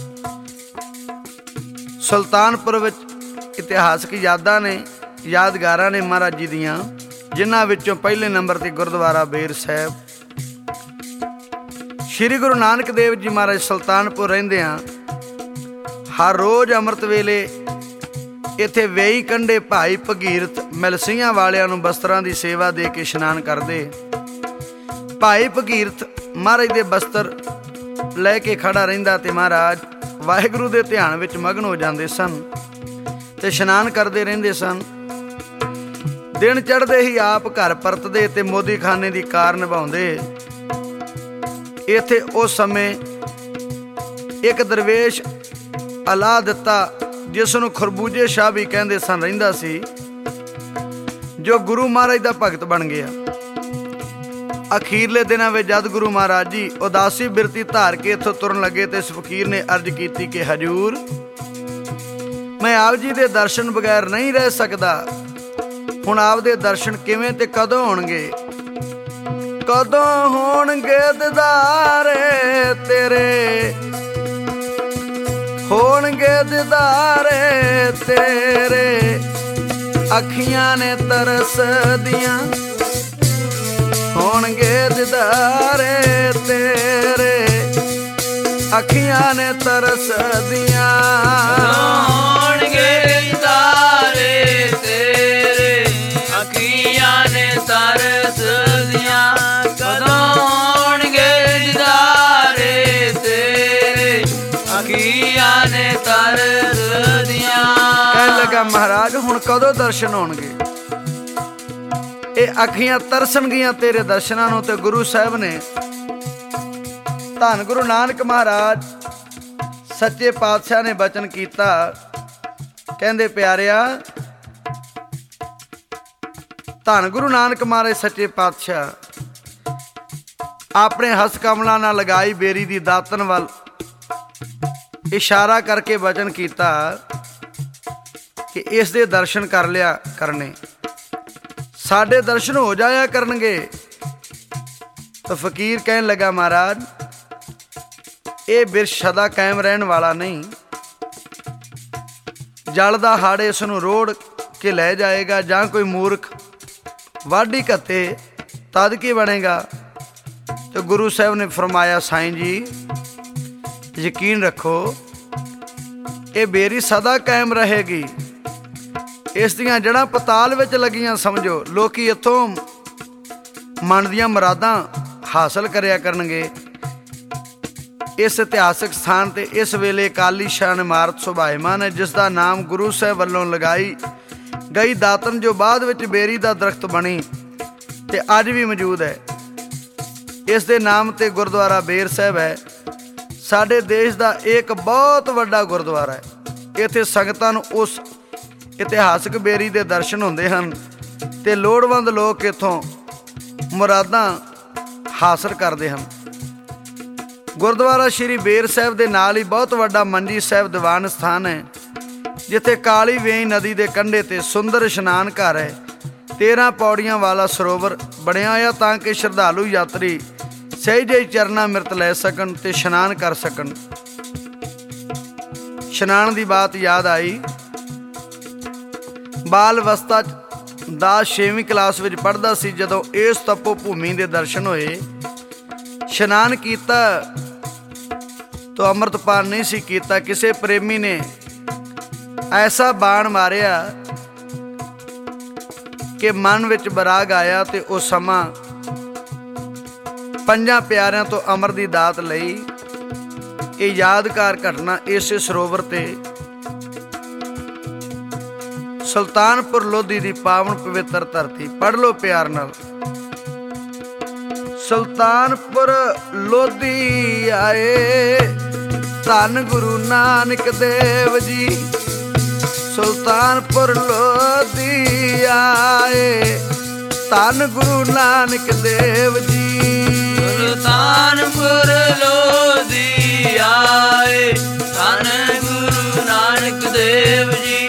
ਸੁਲਤਾਨਪੁਰ ਵਿੱਚ ਇਤਿਹਾਸਕ ਯਾਦਾਂ ਨੇ ਯਾਦਗਾਰਾਂ ਨੇ ਮਹਾਰਾਜ ਜੀ ਦੀਆਂ, ਜਿਨ੍ਹਾਂ ਵਿੱਚੋਂ ਪਹਿਲੇ ਨੰਬਰ ਤੇ ਗੁਰਦੁਆਰਾ ਬੇਰ ਸਾਹਿਬ। ਸ਼੍ਰੀ ਗੁਰੂ ਨਾਨਕ ਦੇਵ ਜੀ ਮਹਾਰਾਜ ਸੁਲਤਾਨਪੁਰ ਰਹਿੰਦਿਆਂ ਹਰ ਰੋਜ਼ ਅੰਮ੍ਰਿਤ ਵੇਲੇ ਇੱਥੇ ਵੇਈ ਕੰਢੇ ਭਾਈ ਭਗੀਰਥ ਮਿਲਸੀਆਂ ਵਾਲਿਆਂ ਨੂੰ ਬਸਤਰਾਂ ਦੀ ਸੇਵਾ ਦੇ ਕੇ ਇਸ਼ਨਾਨ ਕਰਦੇ। ਭਾਈ ਭਗੀਰਥ ਮਹਾਰਾਜ ਦੇ ਬਸਤਰ ਲੈ ਕੇ ਖੜਾ ਰਹਿੰਦਾ ਤੇ ਮਹਾਰਾਜ ਵਾਹਿਗੁਰੂ ਦੇ ਧਿਆਨ ਵਿੱਚ ਮਗਨ ਹੋ ਜਾਂਦੇ ਸਨ ਤੇ ਇਸ਼ਨਾਨ ਕਰਦੇ ਰਹਿੰਦੇ ਸਨ। ਦਿਨ ਚੜ੍ਹਦੇ ਹੀ ਆਪ ਘਰ ਪਰਤਦੇ ਤੇ ਮੋਦੀਖਾਨੇ ਦੀ ਕਾਰ ਨਿਭਾਉਂਦੇ। ਇੱਥੇ ਉਸ ਸਮੇਂ ਇੱਕ ਦਰਵੇਸ਼ ਅਲਾ ਦਿੱਤਾ, ਜਿਸ ਨੂੰ ਖਰਬੂਜੇ ਸ਼ਾਹ ਵੀ ਕਹਿੰਦੇ ਸਨ, ਰਹਿੰਦਾ ਸੀ, ਜੋ ਗੁਰੂ ਮਹਾਰਾਜ ਦਾ ਭਗਤ ਬਣ ਗਿਆ। ਅਖੀਰਲੇ ਦਿਨਾਂ ਵਿੱਚ ਜਦ ਗੁਰੂ ਮਹਾਰਾਜ ਜੀ ਉਦਾਸੀ ਬਿਰਤੀ ਧਾਰ ਕੇ ਇੱਥੋਂ ਤੁਰਨ ਲੱਗੇ ਤੇ ਇਸ ਫਕੀਰ ਨੇ ਅਰਜ਼ ਕੀਤੀ ਕਿ ਹਜੂਰ, ਮੈਂ ਆਪ ਜੀ ਦੇ ਦਰਸ਼ਨ ਬਗੈਰ ਨਹੀਂ ਰਹਿ ਸਕਦਾ। ਹੁਣ ਆਪ ਦੇ ਦਰਸ਼ਨ ਕਿਵੇਂ ਤੇ ਕਦੋਂ ਹੋਣਗੇ? ਕਦੋਂ ਹੋਣਗੇ ਦੀਦਾਰੇ ਤੇਰੇ, ਹੋਣਗੇ ਦੀਦਾਰੇ ਤੇਰੇ। ਅੱਖੀਆਂ ਨੇ ਤਰਸਦੀਆਂ ਹੋਣਗੇ ਦੀਦਾਰੇ ਤੇਰੇ। ਅੱਖੀਆਂ ਨੇ ਤਰਸਦੀਆਂ ਹੋਣਗੇ ਦੀਦਾਰੇ ਤੇਰੇ। ਅੱਖੀਆਂ ਨੇ ਤਰਸਦੀਆਂ ਕਦੋਂ ਹੋਣਗੇ ਦੀਦਾਰੇ ਤੇਰੇ। ਅੱਖੀਆਂ ਨੇ ਤਰਸਦੀਆਂ। ਕਹਿਣ ਲੱਗਾ ਮਹਾਰਾਜ ਹੁਣ ਕਦੋਂ ਦਰਸ਼ਨ ਹੋਣਗੇ? ਇਹ ਅੱਖੀਆਂ ਤਰਸਣਗੀਆਂ ਤੇਰੇ ਦਰਸ਼ਨਾਂ ਨੂੰ। ਤੇ ਗੁਰੂ ਸਾਹਿਬ ਨੇ ਧੰਨ ਗੁਰੂ ਨਾਨਕ ਮਹਾਰਾਜ ਸੱਚੇ ਪਾਤਸ਼ਾਹ ਨੇ ਬਚਨ ਕੀਤਾ, ਕਹਿੰਦੇ ਪਿਆਰਿਆ, ਧੰਨ ਗੁਰੂ ਨਾਨਕ ਮਹਾਰਾਜ ਸੱਚੇ ਪਾਤਸ਼ਾਹ ਆਪਣੇ ਹੱਥ ਕਮਲਾਂ ਨਾਲ ਲਗਾਈ ਬੇਰੀ ਦੀ ਦਾਤਨ ਵੱਲ ਇਸ਼ਾਰਾ ਕਰਕੇ ਬਚਨ ਕੀਤਾ ਕਿ ਇਸ ਦੇ ਦਰਸ਼ਨ ਕਰ ਲਿਆ ਕਰਨੇ, ਸਾਡੇ ਦਰਸ਼ਨ ਹੋ ਜਾਇਆ ਕਰਨਗੇ। ਤਾਂ ਫਕੀਰ ਕਹਿਣ ਲੱਗਾ, ਮਹਾਰਾਜ ਇਹ ਬਿਰਛ ਸਦਾ ਕਾਇਮ ਰਹਿਣ ਵਾਲਾ ਨਹੀਂ, ਜਲ ਦਾ ਹੜ੍ਹ ਇਸ ਨੂੰ ਰੋੜ ਕੇ ਲੈ ਜਾਏਗਾ, ਜਾਂ ਕੋਈ ਮੂਰਖ ਵਾਢੀ ਘੱਤੇ ਤਦ ਕੀ ਬਣੇਗਾ। ਤੇ ਗੁਰੂ ਸਾਹਿਬ ਨੇ ਫਰਮਾਇਆ, ਸਾਈਂ ਜੀ ਯਕੀਨ ਰੱਖੋ ਇਹ ਬੇਰੀ ਸਦਾ ਕਾਇਮ ਰਹੇਗੀ, ਇਸ ਦੀਆਂ ਜੜ੍ਹਾਂ ਪਤਾਲ ਵਿੱਚ ਲੱਗੀਆਂ ਸਮਝੋ। ਲੋਕੀ ਇੱਥੋਂ ਮਨ ਦੀਆਂ ਮੁਰਾਦਾਂ ਹਾਸਲ ਕਰਿਆ ਕਰਨਗੇ। ਇਸ ਇਤਿਹਾਸਕ ਸਥਾਨ ਤੇ ਇਸ ਵੇਲੇ ਅਕਾਲੀ ਸ਼ਾਨ ਇਮਾਰਤ ਸੁਭਾਇਮਾਨ ਹੈ, ਜਿਸ ਦਾ ਨਾਮ ਗੁਰੂ ਸਾਹਿਬ ਵੱਲੋਂ ਲਗਾਈ ਗਈ ਦਾਤਨ, ਜੋ ਬਾਅਦ ਵਿੱਚ ਬੇਰੀ ਦਾ ਦਰਖਤ ਬਣੀ ਤੇ ਅੱਜ ਵੀ ਮੌਜੂਦ ਹੈ। ਇਸ ਦੇ ਨਾਮ ਤੇ ਗੁਰਦੁਆਰਾ ਬੇਰ ਸਾਹਿਬ ਹੈ। ਸਾਡੇ ਦੇਸ਼ ਦਾ ਇੱਕ ਬਹੁਤ ਵੱਡਾ ਗੁਰਦੁਆਰਾ ਹੈ। ਇੱਥੇ ਸੰਗਤਾਂ ਨੂੰ ਉਸ ਇਤਿਹਾਸਕ ਬੇਰੀ ਦੇ ਦਰਸ਼ਨ ਹੁੰਦੇ ਹਨ ਤੇ ਲੋੜਵੰਦ ਲੋਕ ਇੱਥੋਂ ਮੁਰਾਦਾਂ ਹਾਸਲ ਕਰਦੇ ਹਨ। ਗੁਰਦੁਆਰਾ ਸ਼੍ਰੀ ਬੇਰ ਸਾਹਿਬ ਦੇ ਨਾਲ ਹੀ ਬਹੁਤ ਵੱਡਾ ਮੰਜੀ ਸਾਹਿਬ ਦੀਵਾਨ ਸਥਾਨ ਹੈ, ਜਿੱਥੇ ਕਾਲੀ ਵੇਈ ਨਦੀ ਦੇ ਕੰਢੇ ਤੇ ਸੁੰਦਰ ਇਸ਼ਨਾਨ ਘਰ ਹੈ। 13 ਪੌੜੀਆਂ ਵਾਲਾ ਸਰੋਵਰ ਬਣਿਆ ਹੋਇਆ ਤਾਂ ਕਿ ਸ਼ਰਧਾਲੂ ਯਾਤਰੀ ਸਹਿਜੇ ਚਰਨਾਂ ਮਿਰਤ ਲੈ ਸਕਣ ਤੇ ਇਸ਼ਨਾਨ ਕਰ ਸਕਣ। ਇਸ਼ਨਾਨ ਦੀ ਬਾਤ ਯਾਦ ਆਈ। ਬਾਲ ਅਵਸਥਾ ਦਾ 6ਵੀਂ ਕਲਾਸ ਵਿੱਚ ਪੜ੍ਹਦਾ ਸੀ, ਜਦੋਂ ਇਸ ਤਪੋ ਭੂਮੀ ਦੇ ਦਰਸ਼ਨ ਹੋਏ। ਇਸ਼ਨਾਨ ਕੀਤਾ ਤਾਂ ਅੰਮ੍ਰਿਤਪਾਨ ਨਹੀਂ ਸੀ ਕੀਤਾ। ਕਿਸੇ ਪ੍ਰੇਮੀ ਨੇ ਐਸਾ ਬਾਣ ਮਾਰਿਆ ਕਿ ਮਨ ਵਿੱਚ ਬਰਾਗ ਆਇਆ ਤੇ ਉਹ ਸਮਾਂ 5 ਪਿਆਰਿਆਂ ਤੋਂ ਅਮਰ ਦੀ ਦਾਤ ਲਈ। ਇਹ ਯਾਦਗਾਰ ਘਟਨਾ ਇਸੇ ਸਰੋਵਰ ਤੇ ਸੁਲਤਾਨਪੁਰ ਲੋਧੀ ਦੀ ਪਾਵਨ ਪਵਿੱਤਰ ਧਰਤੀ। ਪੜ੍ਹ ਲਓ ਪਿਆਰ ਨਾਲ। ਸੁਲਤਾਨਪੁਰ ਲੋਧੀ ਆਏ ਧੰਨ ਗੁਰੂ ਨਾਨਕ ਦੇਵ ਜੀ, ਸੁਲਤਾਨਪੁਰ ਲੋਧੀ ਆਏ ਧੰਨ ਗੁਰੂ ਨਾਨਕ ਦੇਵ ਜੀ। ਸੁਲਤਾਨਪੁਰ ਲੋਧੀ ਆਏ ਧੰਨ ਗੁਰੂ ਨਾਨਕ ਦੇਵ ਜੀ,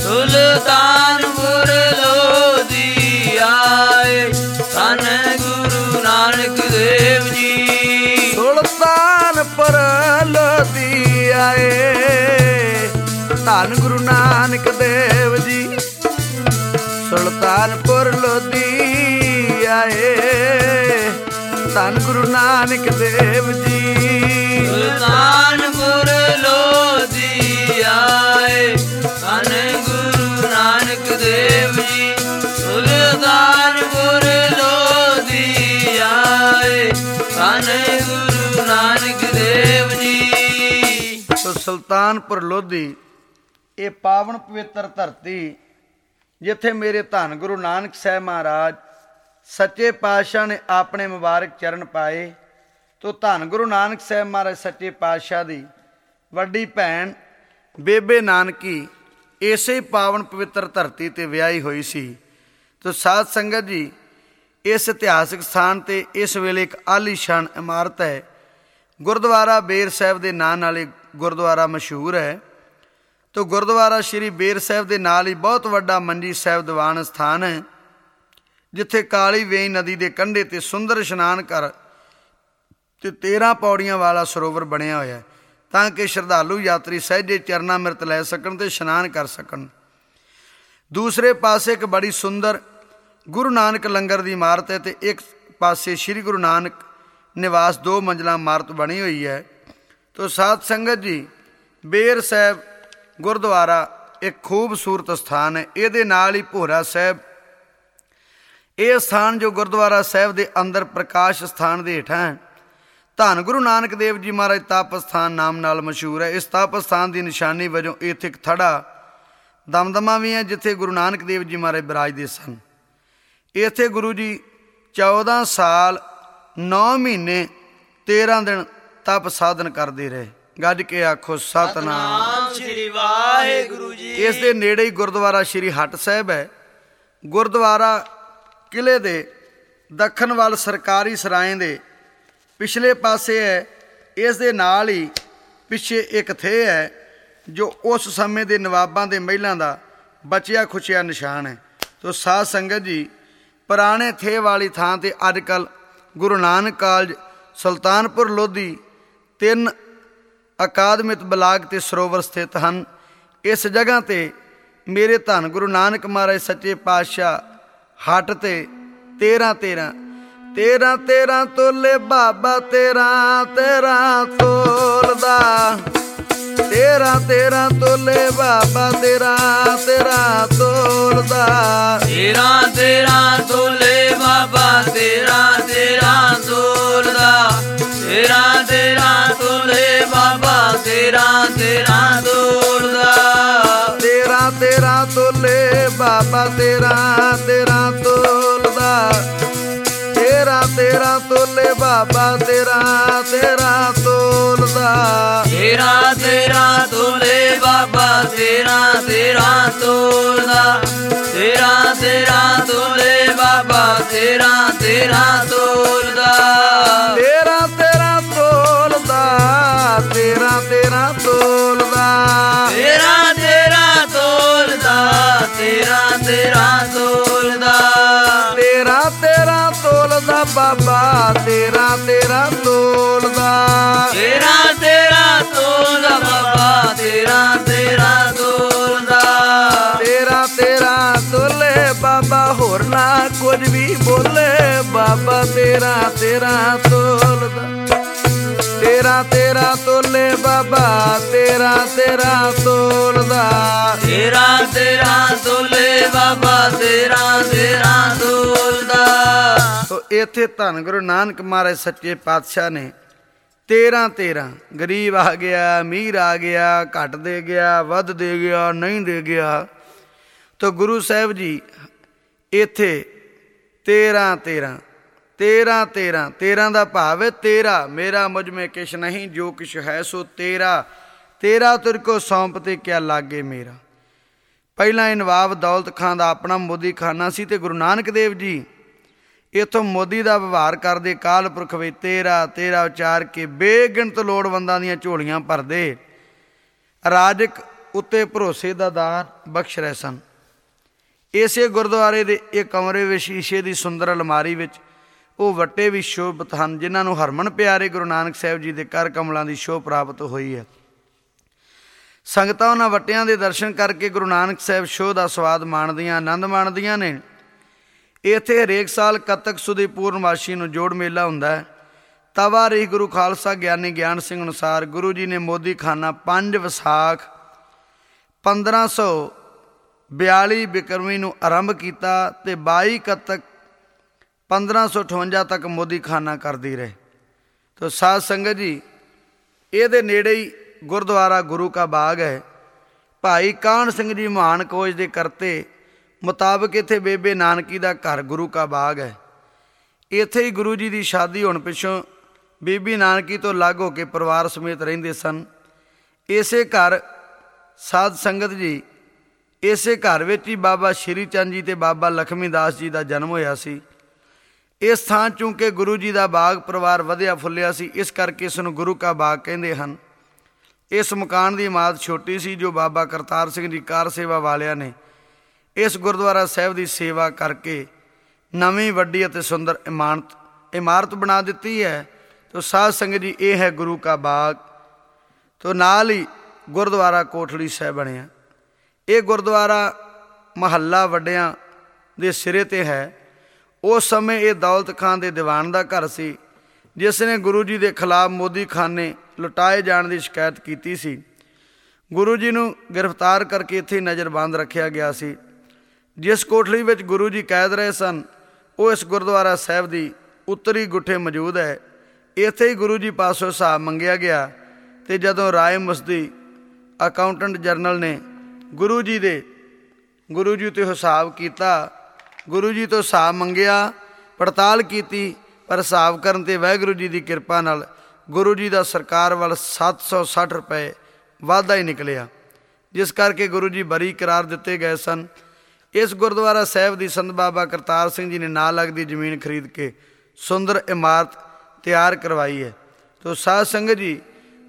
ਸੁਲਤਾਨਪੁਰ ਲੋਧੀ ਆਏ ਧੰਨ ਗੁਰੂ ਨਾਨਕ ਦੇਵ ਜੀ। ਸੁਲਤਾਨਪੁਰ ਲੋਧੀ ਆਏ ਧੰਨ ਗੁਰੂ ਨਾਨਕ ਦੇਵ ਜੀ, ਸੁਲਤਾਨਪੁਰ ਲੋਧੀ ਆਏ ਧੰਨ ਗੁਰੂ ਨਾਨਕ ਦੇਵ ਜੀ। ਸੁਲਤਾਨਪੁਰ ਲੋਧੀ ਆਏ ਧੰਨ ਗੁਰੂ ਨਾਨਕ ਦੇਵ ਜੀ, ਸੁਲਤਾਨਪੁਰ ਲੋਧੀ ਆਏ ਧੰਨ ਗੁਰੂ ਨਾਨਕ ਦੇਵ ਜੀ। ਸੋ ਸੁਲਤਾਨਪੁਰ ਲੋਧੀ ਇਹ ਪਾਵਨ ਪਵਿੱਤਰ ਧਰਤੀ, ਜਿੱਥੇ ਮੇਰੇ ਧੰਨ ਗੁਰੂ ਨਾਨਕ ਸਾਹਿਬ ਮਹਾਰਾਜ ਸੱਚੇ ਪਾਤਸ਼ਾਹ ਨੇ ਆਪਣੇ ਮੁਬਾਰਕ ਚਰਨ ਪਾਏ। ਤੋ ਧੰਨ ਗੁਰੂ ਨਾਨਕ ਸਾਹਿਬ ਮਹਾਰਾਜ ਸੱਚੇ ਪਾਤਸ਼ਾਹ ਦੀ ਵੱਡੀ ਭੈਣ ਬੇਬੇ ਨਾਨਕੀ ਇਸੇ ਪਾਵਨ ਪਵਿੱਤਰ ਧਰਤੀ ਤੇ ਵਿਆਹੀ ਹੋਈ ਸੀ। ਤੋ ਸਾਧ ਸੰਗਤ ਜੀ, ਇਸ ਇਤਿਹਾਸਕ ਸਥਾਨ ਤੇ ਇਸ ਵੇਲੇ ਇੱਕ ਆਲੀਸ਼ਾਨ ਇਮਾਰਤ ਹੈ। ਗੁਰਦੁਆਰਾ ਬੇਰ ਸਾਹਿਬ ਦੇ ਨਾਂ ਨਾਲ ਇਹ ਗੁਰਦੁਆਰਾ ਮਸ਼ਹੂਰ ਹੈ। ਤੋ ਗੁਰਦੁਆਰਾ ਸ਼੍ਰੀ ਬੇਰ ਸਾਹਿਬ ਦੇ ਨਾਲ ਹੀ ਬਹੁਤ ਵੱਡਾ ਮੰਜੀ ਸਾਹਿਬ ਦੀਵਾਨ ਸਥਾਨ ਹੈ, ਜਿੱਥੇ ਕਾਲੀ ਵੇਈ ਨਦੀ ਦੇ ਕੰਢੇ ਤੇ ਸੁੰਦਰ ਇਸ਼ਨਾਨ ਘਰ ਤੇ 13 ਪੌੜੀਆਂ ਵਾਲਾ ਸਰੋਵਰ ਬਣਿਆ ਹੋਇਆ, ਤਾਂ ਕਿ ਸ਼ਰਧਾਲੂ ਯਾਤਰੀ ਸਹਿਜੇ ਚਰਨਾਂ ਮਿਰਤ ਲੈ ਸਕਣ ਤੇ ਇਸ਼ਨਾਨ ਕਰ ਸਕਣ। ਦੂਸਰੇ ਪਾਸੇ ਇੱਕ ਬੜੀ ਸੁੰਦਰ ਗੁਰੂ ਨਾਨਕ ਲੰਗਰ ਦੀ ਇਮਾਰਤ ਹੈ ਤੇ ਇੱਕ ਪਾਸੇ ਸ਼੍ਰੀ ਗੁਰੂ ਨਾਨਕ ਨਿਵਾਸ 2 ਮੰਜ਼ਲਾ ਇਮਾਰਤ ਬਣੀ ਹੋਈ ਹੈ। ਤੋ ਸਾਧ ਸੰਗਤ ਜੀ, ਬੇਰ ਸਾਹਿਬ ਗੁਰਦੁਆਰਾ ਇੱਕ ਖੂਬਸੂਰਤ ਸਥਾਨ ਹੈ। ਇਹਦੇ ਨਾਲ ਹੀ ਭੋਰਾ ਸਾਹਿਬ, ਇਹ ਸਥਾਨ ਜੋ ਗੁਰਦੁਆਰਾ ਸਾਹਿਬ ਦੇ ਅੰਦਰ ਪ੍ਰਕਾਸ਼ ਸਥਾਨ ਦੇ ਹੇਠਾਂ ਹੈ, ਧੰਨ ਗੁਰੂ ਨਾਨਕ ਦੇਵ ਜੀ ਮਹਾਰਾਜ ਤਪ ਸਥਾਨ ਨਾਮ ਨਾਲ ਮਸ਼ਹੂਰ ਹੈ। ਇਸ ਤਪ ਸਥਾਨ ਦੀ ਨਿਸ਼ਾਨੀ ਵਜੋਂ ਇੱਥੇ ਇੱਕ ਥੜਾ ਦਮਦਮਾ ਵੀ ਹੈ, ਜਿੱਥੇ ਗੁਰੂ ਨਾਨਕ ਦੇਵ ਜੀ ਮਹਾਰਾਜ ਬਿਰਾਜਦੇ ਸਨ। ਇੱਥੇ ਗੁਰੂ ਜੀ 14 ਸਾਲ 9 ਮਹੀਨੇ 13 ਦਿਨ ਤਪ ਸਾਧਨ ਕਰਦੇ ਰਹੇ। ਗੱਜ ਕੇ ਆਖੋ ਸਤਨਾਮ ਸ੍ਰੀ ਵਾਹਿਗੁਰੂ ਜੀ। ਇਸ ਦੇ ਨੇੜੇ ਹੀ ਗੁਰਦੁਆਰਾ ਸ਼੍ਰੀ ਹੱਟ ਸਾਹਿਬ ਹੈ। ਗੁਰਦੁਆਰਾ ਕਿਲੇ ਦੇ ਦੱਖਣ ਵੱਲ ਸਰਕਾਰੀ ਸਰਾਏ ਦੇ ਪਿਛਲੇ ਪਾਸੇ ਹੈ। ਇਸ ਦੇ ਨਾਲ ਹੀ ਪਿੱਛੇ ਇੱਕ ਥੇ ਹੈ ਜੋ ਉਸ ਸਮੇਂ ਦੇ ਨਵਾਬਾਂ ਦੇ ਮਹਿਲਾਂ ਦਾ ਬਚਿਆ ਖੁਚਿਆ ਨਿਸ਼ਾਨ ਹੈ। ਤੋ ਸਾਧ ਸੰਗਤ ਜੀ, ਪੁਰਾਣੇ ਥੇ ਵਾਲੀ ਥਾਂ 'ਤੇ ਅੱਜ ਕੱਲ੍ਹ ਗੁਰੂ ਨਾਨਕ ਕਾਲਜ ਸੁਲਤਾਨਪੁਰ ਲੋਧੀ 3 ਅਕਾਦਮਿਕ ਬਲਾਕ ਤੇ ਸਰੋਵਰ ਸਥਿਤ ਹਨ। ਇਸ ਜਗ੍ਹਾ 'ਤੇ ਮੇਰੇ ਧੰਨ ਗੁਰੂ ਨਾਨਕ ਮਹਾਰਾਜ ਸੱਚੇ ਪਾਤਸ਼ਾਹ ਹੱਟ 'ਤੇ 13 ਤੋਲੇ ਬਾਬਾ 13 ਤੋਲਦਾ, 13 ਤੋਲੇ ਬਾਬਾ 13 ਤੋਲਦਾ, 13 ਤੋਲੇ ਬਾਬਾ 13 ਤੋਲਦਾ, 13 ਤੋਲੇ ਬਾਬਾ 13 ਤੋਲਦਾ, 13 ਤੋਲੇ ਬਾਬਾ 13 ਤੋਲਦਾ, 13 ਤੋਲੇ ਬਾਬਾ 13 ਤੋਲਦਾ, 13 ਤੋਲੇ ਬਾਬਾ 13 ਤੋਲਦਾ, 13 ਤੋਲੇ ਬਾਬਾ 13 ਤੋਲਦਾ, 13 ਤੋਲਦਾ, 13 ਤੋਲਦਾ, 13 ਤੋਲਦਾ, 13 ਤੋਲਦਾ, 13 ਤੋਲਦਾ ਬਾਬਾ 13 ਤੋਲਦਾ, 13 ਤੋਲਦਾ ਬਾਬਾ 13 ਤੋਲਦਾ, 13 ਤੋਲੇ ਬਾਬਾ ਹੋਰ ਨਾ ਕੁਝ ਵੀ ਬੋਲੇ ਬਾਬਾ 13 ਤੋਲਦਾ, 13 ਤੋਲੇ ਬਾਬਾ 13 ਤੋਲਦਾ, 13 ਤੋਲੇ ਬਾਬਾ 13 ਤੋਲਦਾ। ਤੋ ਇੱਥੇ ਧੰਨ ਗੁਰੂ ਨਾਨਕ ਮਹਾਰਾਜ ਸੱਚੇ ਪਾਤਸ਼ਾਹ ਨੇ 13 ਗਰੀਬ ਆ ਗਿਆ, ਅਮੀਰ ਆ ਗਿਆ, ਘੱਟ ਦੇ ਗਿਆ, ਵੱਧ ਦੇ ਗਿਆ, ਨਹੀਂ ਦੇ ਗਿਆ। ਤੋ ਗੁਰੂ ਸਾਹਿਬ ਜੀ ਇੱਥੇ 13 ਦਾ ਭਾਵ ਹੈ ਤੇਰਾ, ਮੇਰਾ ਮੁਝ ਮੇ ਕਿਛ ਨਹੀਂ, ਜੋ ਕਿਛ ਹੈ ਸੋ ਤੇਰਾ, ਤੁਰ ਕੋ ਸੌਂਪ ਤੇ ਕਿਆ ਲਾਗੇ ਮੇਰਾ। ਪਹਿਲਾਂ ਇਹ ਨਵਾਬ ਦੌਲਤ ਖਾਂ ਦਾ ਆਪਣਾ ਮੋਦੀ ਖਾਨਾ ਸੀ, ਤੇ ਗੁਰੂ ਨਾਨਕ ਦੇਵ ਜੀ ਇੱਥੋਂ ਮੋਦੀ ਦਾ ਵਿਵਹਾਰ ਕਰਦੇ ਕਾਲ ਪੁਰਖ ਵਿੱਚ 13 ਉਚਾਰ ਕੇ ਬੇਗਿਣਤ ਲੋੜਵੰਦਾਂ ਦੀਆਂ ਝੋਲੀਆਂ ਭਰਦੇ, ਰਾਜਕ ਉੱਤੇ ਭਰੋਸੇ ਦਾ ਦਾਨ ਬਖਸ਼ ਰਹੇ ਸਨ। ਇਸੇ ਗੁਰਦੁਆਰੇ ਦੇ ਇੱਕ ਕਮਰੇ ਵਿੱਚ ਸ਼ੀਸ਼ੇ ਦੀ ਸੁੰਦਰ ਅਲਮਾਰੀ ਵਿੱਚ ਉਹ ਵੱਟੇ ਵੀ ਸ਼ੋਭਤ ਹਨ, ਜਿਨ੍ਹਾਂ ਨੂੰ ਹਰਮਨ ਪਿਆਰੇ ਗੁਰੂ ਨਾਨਕ ਸਾਹਿਬ ਜੀ ਦੇ ਕਰ ਕਮਲਾਂ ਦੀ ਸ਼ੋਭ ਪ੍ਰਾਪਤ ਹੋਈ ਹੈ। ਸੰਗਤਾਂ ਉਹਨਾਂ ਵੱਟਿਆਂ ਦੇ ਦਰਸ਼ਨ ਕਰਕੇ ਗੁਰੂ ਨਾਨਕ ਸਾਹਿਬ ਸ਼ੋਅ ਦਾ ਸਵਾਦ ਮਾਣਦੀਆਂ, ਆਨੰਦ ਮਾਣਦੀਆਂ ਨੇ। ਇੱਥੇ ਹਰੇਕ ਸਾਲ ਕੱਤਕ ਸੁਦੀ ਪੂਰਨਮਾਸ਼ੀ ਨੂੰ ਜੋੜ ਮੇਲਾ ਹੁੰਦਾ ਹੈ। ਤਵਾਰੀਖ ਗੁਰੂ ਖਾਲਸਾ ਗਿਆਨੀ ਗਿਆਨ ਸਿੰਘ ਅਨੁਸਾਰ ਗੁਰੂ ਜੀ ਨੇ ਮੋਦੀ ਖਾਨਾ 5 ਵਿਸਾਖ 1542 ਬਿਕਰਮੀ ਨੂੰ ਆਰੰਭ ਕੀਤਾ ਤੇ 22 ਕੱਤਕ 1558 ਤੱਕ ਮੋਦੀ ਖਾਨਾ ਕਰਦੀ ਰਹੇ। ਤੋ ਸਾਧ ਸੰਗਤ ਜੀ, ਇਹਦੇ ਨੇੜੇ ਹੀ ਗੁਰਦੁਆਰਾ ਗੁਰੂ ਕਾ ਬਾਗ ਹੈ। ਭਾਈ ਕਾਹਨ ਸਿੰਘ ਜੀ ਮਹਾਨ ਕੋਜ ਦੇ ਕਰਤੇ ਮੁਤਾਬਕ ਇੱਥੇ ਬੇਬੇ ਨਾਨਕੀ ਦਾ ਘਰ ਗੁਰੂ ਕਾ ਬਾਗ ਹੈ। ਇੱਥੇ ਹੀ ਗੁਰੂ ਜੀ ਦੀ ਸ਼ਾਦੀ ਹੋਣ ਪਿੱਛੋਂ ਬੀਬੀ ਨਾਨਕੀ ਤੋਂ ਅਲੱਗ ਹੋ ਕੇ ਪਰਿਵਾਰ ਸਮੇਤ ਰਹਿੰਦੇ ਸਨ। ਇਸੇ ਘਰ ਸਾਧ ਸੰਗਤ ਜੀ, ਇਸੇ ਘਰ ਵਿੱਚ ਹੀ ਬਾਬਾ ਸ਼੍ਰੀ ਚੰਦ ਜੀ ਤੇ ਬਾਬਾ ਲਖਮੀ ਦਾਸ ਜੀ ਦਾ ਜਨਮ ਹੋਇਆ ਸੀ। ਇਸ ਥਾਂ ਚੂੰਕਿ ਗੁਰੂ ਜੀ ਦਾ ਬਾਗ ਪਰਿਵਾਰ ਵਧਿਆ ਫੁੱਲਿਆ ਸੀ, ਇਸ ਕਰਕੇ ਇਸ ਨੂੰ ਗੁਰੂ ਕਾ ਬਾਗ ਕਹਿੰਦੇ ਹਨ। ਇਸ ਮਕਾਨ ਦੀ ਇਮਾਰਤ ਛੋਟੀ ਸੀ, ਜੋ ਬਾਬਾ ਕਰਤਾਰ ਸਿੰਘ ਜੀ ਕਾਰ ਸੇਵਾ ਵਾਲਿਆਂ ਨੇ ਇਸ ਗੁਰਦੁਆਰਾ ਸਾਹਿਬ ਦੀ ਸੇਵਾ ਕਰਕੇ ਨਵੀਂ ਵੱਡੀ ਅਤੇ ਸੁੰਦਰ ਇਮਾਰਤ ਬਣਾ ਦਿੱਤੀ ਹੈ। ਤੋ ਸਾਧ ਸੰਗਤ ਜੀ, ਇਹ ਹੈ ਗੁਰੂ ਕਾ ਬਾਗ। ਤੋ ਨਾਲ ਹੀ ਗੁਰਦੁਆਰਾ ਕੋਠੜੀ ਸਾਹਿਬ ਬਣਿਆ। ਇਹ ਗੁਰਦੁਆਰਾ ਮਹੱਲਾ ਵੱਡਿਆਂ ਦੇ ਸਿਰੇ 'ਤੇ ਹੈ। ਉਸ ਸਮੇਂ ਇਹ ਦੌਲਤ ਖਾਂ ਦੇ ਦੀਵਾਨ ਦਾ ਘਰ ਸੀ, ਜਿਸ ਨੇ ਗੁਰੂ ਜੀ ਦੇ ਖਿਲਾਫ ਮੋਦੀ ਖਾਨੇ ਲੁਟਾਏ ਜਾਣ ਦੀ ਸ਼ਿਕਾਇਤ ਕੀਤੀ ਸੀ। ਗੁਰੂ ਜੀ ਨੂੰ ਗ੍ਰਿਫਤਾਰ ਕਰਕੇ ਇੱਥੇ ਨਜ਼ਰਬੰਦ ਰੱਖਿਆ ਗਿਆ ਸੀ। ਜਿਸ ਕੋਠੜੀ ਵਿੱਚ ਗੁਰੂ ਜੀ ਕੈਦ ਰਹੇ ਸਨ, ਉਹ ਇਸ ਗੁਰਦੁਆਰਾ ਸਾਹਿਬ ਦੀ ਉੱਤਰੀ ਗੁੱਠੇ ਮੌਜੂਦ ਹੈ। ਇੱਥੇ ਹੀ ਗੁਰੂ ਜੀ ਪਾਸੋਂ ਹਿਸਾਬ ਮੰਗਿਆ ਗਿਆ, ਅਤੇ ਜਦੋਂ ਰਾਏ ਮੁਸਦੀ ਅਕਾਊਂਟੈਂਟ ਜਨਰਲ ਨੇ ਗੁਰੂ ਜੀ ਤੋਂ ਹਿਸਾਬ ਕੀਤਾ, ਗੁਰੂ ਜੀ ਤੋਂ ਹਿਸਾਬ ਮੰਗਿਆ, ਪੜਤਾਲ ਕੀਤੀ, ਪਰ ਹਿਸਾਬ ਕਰਨ 'ਤੇ ਵਾਹਿਗੁਰੂ ਜੀ ਦੀ ਕਿਰਪਾ ਨਾਲ ਗੁਰੂ ਜੀ ਦਾ ਸਰਕਾਰ ਵੱਲ 760 ਰੁਪਏ ਵਾਧਾ ਹੀ ਨਿਕਲਿਆ, ਜਿਸ ਕਰਕੇ ਗੁਰੂ ਜੀ ਬਰੀ ਕਰਾਰ ਦਿੱਤੇ ਗਏ ਸਨ। ਇਸ ਗੁਰਦੁਆਰਾ ਸਾਹਿਬ ਦੀ ਸੰਤ ਬਾਬਾ ਕਰਤਾਰ ਸਿੰਘ ਜੀ ਨੇ ਨਾਲ ਲੱਗਦੀ ਜ਼ਮੀਨ ਖਰੀਦ ਕੇ ਸੁੰਦਰ ਇਮਾਰਤ ਤਿਆਰ ਕਰਵਾਈ ਹੈ। ਤੋ ਸਾਧ ਸੰਗਤ ਜੀ,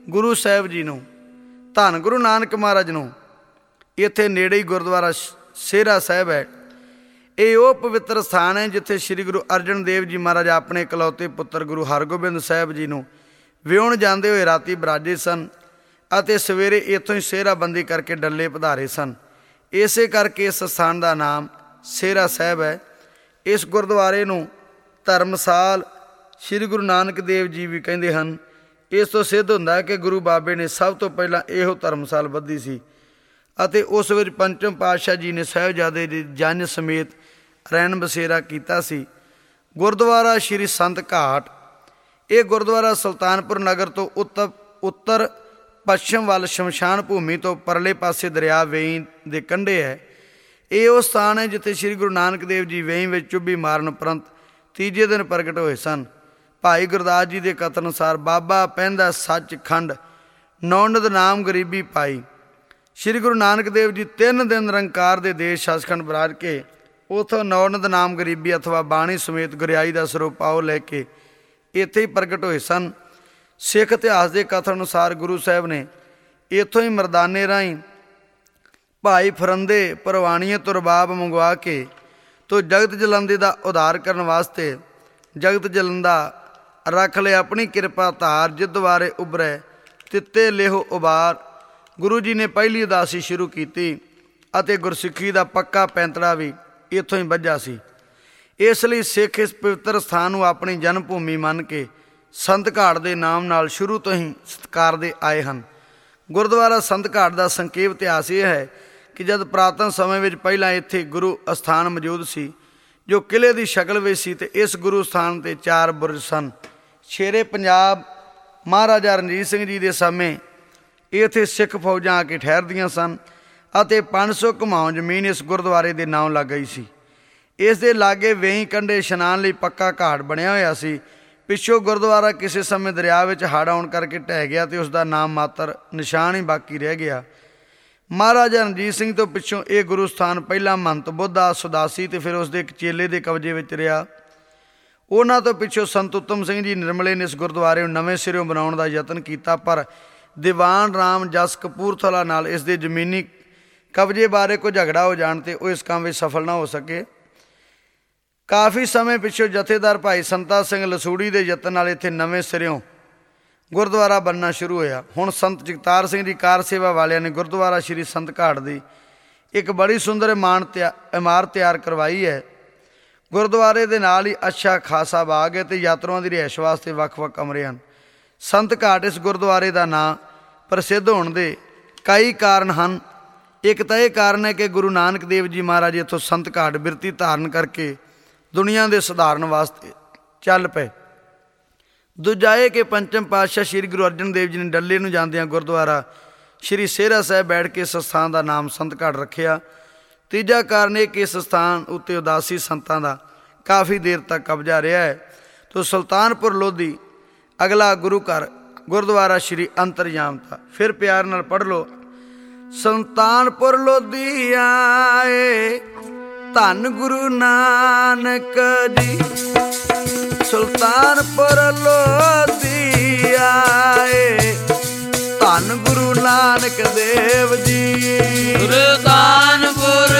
ਗੁਰੂ ਸਾਹਿਬ ਜੀ ਨੂੰ, ਧੰਨ ਗੁਰੂ ਨਾਨਕ ਮਹਾਰਾਜ ਨੂੰ। ਇੱਥੇ ਨੇੜੇ ਹੀ ਗੁਰਦੁਆਰਾ ਸੇਹਰਾ ਸਾਹਿਬ ਹੈ। ਇਹ ਉਹ ਪਵਿੱਤਰ ਸਥਾਨ ਹੈ ਜਿੱਥੇ ਸ੍ਰੀ ਗੁਰੂ ਅਰਜਨ ਦੇਵ ਜੀ ਮਹਾਰਾਜ ਆਪਣੇ ਇਕਲੌਤੇ ਪੁੱਤਰ ਗੁਰੂ ਹਰਗੋਬਿੰਦ ਸਾਹਿਬ ਜੀ ਨੂੰ ਵਿਆਹੁਣ ਜਾਂਦੇ ਹੋਏ ਰਾਤੀ ਬਿਰਾਜੇ ਸਨ ਅਤੇ ਸਵੇਰੇ ਇੱਥੋਂ ਹੀ ਸਿਹਰਾਬੰਦੀ ਕਰਕੇ ਡੱਲੇ ਪਧਾਰੇ ਸਨ। ਇਸੇ ਕਰਕੇ ਇਸ ਸਥਾਨ ਦਾ ਨਾਮ ਸੇਹਰਾ ਸਾਹਿਬ ਹੈ। ਇਸ ਗੁਰਦੁਆਰੇ ਨੂੰ ਧਰਮਸਾਲ ਸ੍ਰੀ ਗੁਰੂ ਨਾਨਕ ਦੇਵ ਜੀ ਵੀ ਕਹਿੰਦੇ ਹਨ। ਇਸ ਤੋਂ ਸਿੱਧ ਹੁੰਦਾ ਹੈ ਕਿ ਗੁਰੂ ਬਾਬੇ ਨੇ ਸਭ ਤੋਂ ਪਹਿਲਾਂ ਇਹੋ ਧਰਮਸਾਲ ਬੱਧੀ ਸੀ ਅਤੇ ਉਸ ਵਿੱਚ ਪੰਚਮ ਪਾਤਸ਼ਾਹ ਜੀ ਨੇ ਸਾਹਿਬਜ਼ਾਦੇ ਦੀ ਜੰਝ ਸਮੇਤ ਰੈਣ ਬਸੇਰਾ ਕੀਤਾ ਸੀ। ਗੁਰਦੁਆਰਾ ਸ਼੍ਰੀ ਸੰਤ ਘਾਟ, ਇਹ ਗੁਰਦੁਆਰਾ ਸੁਲਤਾਨਪੁਰ ਨਗਰ ਤੋਂ ਉੱਤਰ ਪੱਛਮ ਵੱਲ ਸ਼ਮਸ਼ਾਨ ਭੂਮੀ ਤੋਂ ਪਰਲੇ ਪਾਸੇ ਦਰਿਆ ਵੇਈਂ ਦੇ ਕੰਢੇ ਹੈ। ਇਹ ਉਹ ਸਥਾਨ ਹੈ ਜਿੱਥੇ ਸ੍ਰੀ ਗੁਰੂ ਨਾਨਕ ਦੇਵ ਜੀ ਵੇਈਂ ਵਿੱਚ ਚੁੱਭੀ ਮਾਰਨ ਉਪਰੰਤ ਤੀਜੇ ਦਿਨ ਪ੍ਰਗਟ ਹੋਏ ਸਨ। ਭਾਈ ਗੁਰਦਾਸ ਜੀ ਦੇ ਕਥਨ ਅਨੁਸਾਰ ਬਾਬਾ ਪਹਿੰਦਾ ਸੱਚਖੰਡ ਨੌਨਦ ਨਾਮ ਗਰੀਬੀ ਪਾਈ। ਸ੍ਰੀ ਗੁਰੂ ਨਾਨਕ ਦੇਵ ਜੀ 3 ਦਿਨ ਨਿਰੰਕਾਰ ਦੇ ਦੇਸ਼ ਸੱਚਖੰਡ ਬਰਾਜ ਕੇ ਉਥੋਂ ਨੌਨਦ ਨਾਮ ਗਰੀਬੀ ਅਥਵਾ ਬਾਣੀ ਸਮੇਤ ਗੁਰਿਆਈ ਦਾ ਸਰੂਪ ਪਾਓ ਲੈ ਕੇ ਇੱਥੇ ਹੀ ਪ੍ਰਗਟ ਹੋਏ ਸਨ। ਸਿੱਖ ਇਤਿਹਾਸ ਦੇ ਕਥਨ ਅਨੁਸਾਰ ਗੁਰੂ ਸਾਹਿਬ ਨੇ ਇੱਥੋਂ ਹੀ ਮਰਦਾਨੇ ਰਾਹੀਂ ਭਾਈ ਫਰੰਦੇ ਪਰਵਾਣੀਏ ਤੋਂ ਰਬਾਬ ਮੰਗਵਾ ਕੇ ਤੋ ਜਗਤ ਜਲੰਦੇ ਦਾ ਉਧਾਰ ਕਰਨ ਵਾਸਤੇ ਜਗਤ ਜਲੰਦਾ ਰੱਖ ਲਿਆ ਆਪਣੀ ਕਿਰਪਾ ਧਾਰ ਜਿਦ ਦੁਆਰੇ ਉਭਰੈ ਤਿੱਤੇ ਲਿਹੋ ਉਬਾਰ। ਗੁਰੂ ਜੀ ਨੇ ਪਹਿਲੀ ਉਦਾਸੀ ਸ਼ੁਰੂ ਕੀਤੀ ਅਤੇ ਗੁਰਸਿੱਖੀ ਦਾ ਪੱਕਾ ਪੈਂਤੜਾ ਵੀ ਇੱਥੋਂ ਹੀ ਬੱਝਾ ਸੀ। ਇਸ ਲਈ ਸਿੱਖ ਇਸ ਪਵਿੱਤਰ ਸਥਾਨ ਨੂੰ ਆਪਣੀ ਜਨਮ ਭੂਮੀ ਮੰਨ ਕੇ ਸੰਤ ਘਾਟ ਦੇ ਨਾਮ ਨਾਲ ਸ਼ੁਰੂ ਤੋਂ ਹੀ ਸਤਿਕਾਰਦੇ ਆਏ ਹਨ। ਗੁਰਦੁਆਰਾ ਸੰਤ ਘਾਟ ਦਾ ਸੰਖੇਪ ਇਤਿਹਾਸ ਇਹ ਹੈ ਕਿ ਜਦ ਪੁਰਾਤਨ ਸਮੇਂ ਵਿੱਚ ਪਹਿਲਾਂ ਇੱਥੇ ਗੁਰੂ ਅਸਥਾਨ ਮੌਜੂਦ ਸੀ ਜੋ ਕਿਲ੍ਹੇ ਦੀ ਸ਼ਕਲ ਵਿੱਚ ਸੀ ਅਤੇ ਇਸ ਗੁਰੂ ਸਥਾਨ 'ਤੇ 4 ਬੁਰਜ ਸਨ। ਸ਼ੇਰੇ ਪੰਜਾਬ ਮਹਾਰਾਜਾ ਰਣਜੀਤ ਸਿੰਘ ਜੀ ਦੇ ਸਮੇਂ ਇੱਥੇ ਸਿੱਖ ਫੌਜਾਂ ਆ ਕੇ ਠਹਿਰਦੀਆਂ ਸਨ ਅਤੇ 500 ਘਮਾਉਂ ਜ਼ਮੀਨ ਇਸ ਗੁਰਦੁਆਰੇ ਦੇ ਨਾਮ ਲੱਗ ਗਈ ਸੀ। ਇਸ ਦੇ ਲਾਗੇ ਵੇਈਂ ਕੰਢੇ ਇਸ਼ਨਾਨ ਲਈ ਪੱਕਾ ਘਾਟ ਬਣਿਆ ਹੋਇਆ ਸੀ। ਪਿੱਛੋਂ ਗੁਰਦੁਆਰਾ ਕਿਸੇ ਸਮੇਂ ਦਰਿਆ ਵਿੱਚ ਹੜ੍ਹ ਆਉਣ ਕਰਕੇ ਢਹਿ ਗਿਆ ਅਤੇ ਉਸ ਦਾ ਨਾਮ ਮਾਤਰ ਨਿਸ਼ਾਨ ਹੀ ਬਾਕੀ ਰਹਿ ਗਿਆ। ਮਹਾਰਾਜਾ ਰਣਜੀਤ ਸਿੰਘ ਤੋਂ ਪਿੱਛੋਂ ਇਹ ਗੁਰੂ ਸਥਾਨ ਪਹਿਲਾਂ ਮਹੰਤ ਬੁੱਧਾ ਸੁਦਾਸੀ ਅਤੇ ਫਿਰ ਉਸ ਦੇ ਇੱਕ ਚੇਲੇ ਦੇ ਕਬਜ਼ੇ ਵਿੱਚ ਰਿਹਾ। ਉਹਨਾਂ ਤੋਂ ਪਿੱਛੋਂ ਸੰਤ ਉੱਤਮ ਸਿੰਘ ਜੀ ਨਿਰਮਲੇ ਨੇ ਇਸ ਗੁਰਦੁਆਰੇ ਨੂੰ ਨਵੇਂ ਸਿਰਿਓਂ ਬਣਾਉਣ ਦਾ ਯਤਨ ਕੀਤਾ, ਪਰ ਦੀਵਾਨ ਰਾਮ ਜਸ ਕਪੂਰਥਲਾ ਨਾਲ ਇਸ ਦੇ ਜ਼ਮੀਨੀ ਕਬਜ਼ੇ ਬਾਰੇ ਕੋਈ ਝਗੜਾ ਹੋ ਜਾਣ 'ਤੇ ਉਹ ਇਸ ਕੰਮ ਵਿੱਚ ਸਫਲ ਨਾ ਹੋ ਸਕੇ। ਕਾਫੀ ਸਮੇਂ ਪਿੱਛੋਂ ਜਥੇਦਾਰ ਭਾਈ ਸੰਤਾ ਸਿੰਘ ਲਸੂੜੀ ਦੇ ਯਤਨ ਨਾਲ ਇੱਥੇ ਨਵੇਂ ਸਿਰਿਓਂ ਗੁਰਦੁਆਰਾ ਬਣਨਾ ਸ਼ੁਰੂ ਹੋਇਆ। ਹੁਣ ਸੰਤ ਜਗਤਾਰ ਸਿੰਘ ਦੀ ਕਾਰ ਸੇਵਾ ਵਾਲਿਆਂ ਨੇ ਗੁਰਦੁਆਰਾ ਸ਼੍ਰੀ ਸੰਤ ਘਾਟ ਦੀ ਇੱਕ ਬੜੀ ਸੁੰਦਰ ਇਮਾਰਤ ਤਿਆਰ ਕਰਵਾਈ ਹੈ। ਗੁਰਦੁਆਰੇ ਦੇ ਨਾਲ ਹੀ ਅੱਛਾ ਖਾਸਾ ਬਾਗ ਹੈ ਅਤੇ ਯਾਤਰੂਆਂ ਦੀ ਰਿਹਾਇਸ਼ ਵਾਸਤੇ ਵੱਖ-ਵੱਖ ਕਮਰੇ ਹਨ। ਸੰਤ ਘਾਟ ਇਸ ਗੁਰਦੁਆਰੇ ਦਾ ਨਾਂ ਪ੍ਰਸਿੱਧ ਹੋਣ ਦੇ ਕਈ ਕਾਰਨ ਹਨ। ਇੱਕ ਤਾਂ ਇਹ ਕਾਰਨ ਹੈ ਕਿ ਗੁਰੂ ਨਾਨਕ ਦੇਵ ਜੀ ਮਹਾਰਾਜ ਇੱਥੋਂ ਸੰਤ ਘਾਟ ਬਿਰਤੀ ਧਾਰਨ ਕਰਕੇ ਦੁਨੀਆ ਦੇ ਸੁਧਾਰਨ ਵਾਸਤੇ ਚੱਲ ਪਏ। ਦੂਜਾ ਇਹ ਕਿ ਪੰਚਮ ਪਾਤਸ਼ਾਹ ਸ੍ਰੀ ਗੁਰੂ ਅਰਜਨ ਦੇਵ ਜੀ ਨੇ ਡੱਲੇ ਨੂੰ ਜਾਂਦਿਆਂ ਗੁਰਦੁਆਰਾ ਸ੍ਰੀ ਸੇਹਰਾ ਸਾਹਿਬ ਬੈਠ ਕੇ ਇਸ ਸਥਾਨ ਦਾ ਨਾਮ ਸੰਤ ਘਾਟ ਰੱਖਿਆ। ਤੀਜਾ ਕਾਰਨ ਇਹ ਕਿ ਇਸ ਸਥਾਨ ਉੱਤੇ ਉਦਾਸੀ ਸੰਤਾਂ ਦਾ ਕਾਫੀ ਦੇਰ ਤੱਕ ਕਬਜ਼ਾ ਰਿਹਾ ਹੈ। ਤੋ ਸੁਲਤਾਨਪੁਰ ਲੋਧੀ ਅਗਲਾ ਗੁਰੂ ਘਰ ਗੁਰਦੁਆਰਾ ਸ਼੍ਰੀ ਅੰਤਰਜਾਮਤਾ। ਫਿਰ ਪਿਆਰ ਨਾਲ ਪੜ੍ਹ ਲਓ। ਸੁਲਤਾਨਪੁਰ ਲੋਧੀ ਆਏ ਧੰਨ ਗੁਰੂ ਨਾਨਕ ਜੀ, ਸੁਲਤਾਨਪੁਰ ਲੋਧੀ ਆਏ ਧੰਨ ਗੁਰੂ ਨਾਨਕ ਦੇਵ ਜੀ। ਸੁਲਤਾਨਪੁਰ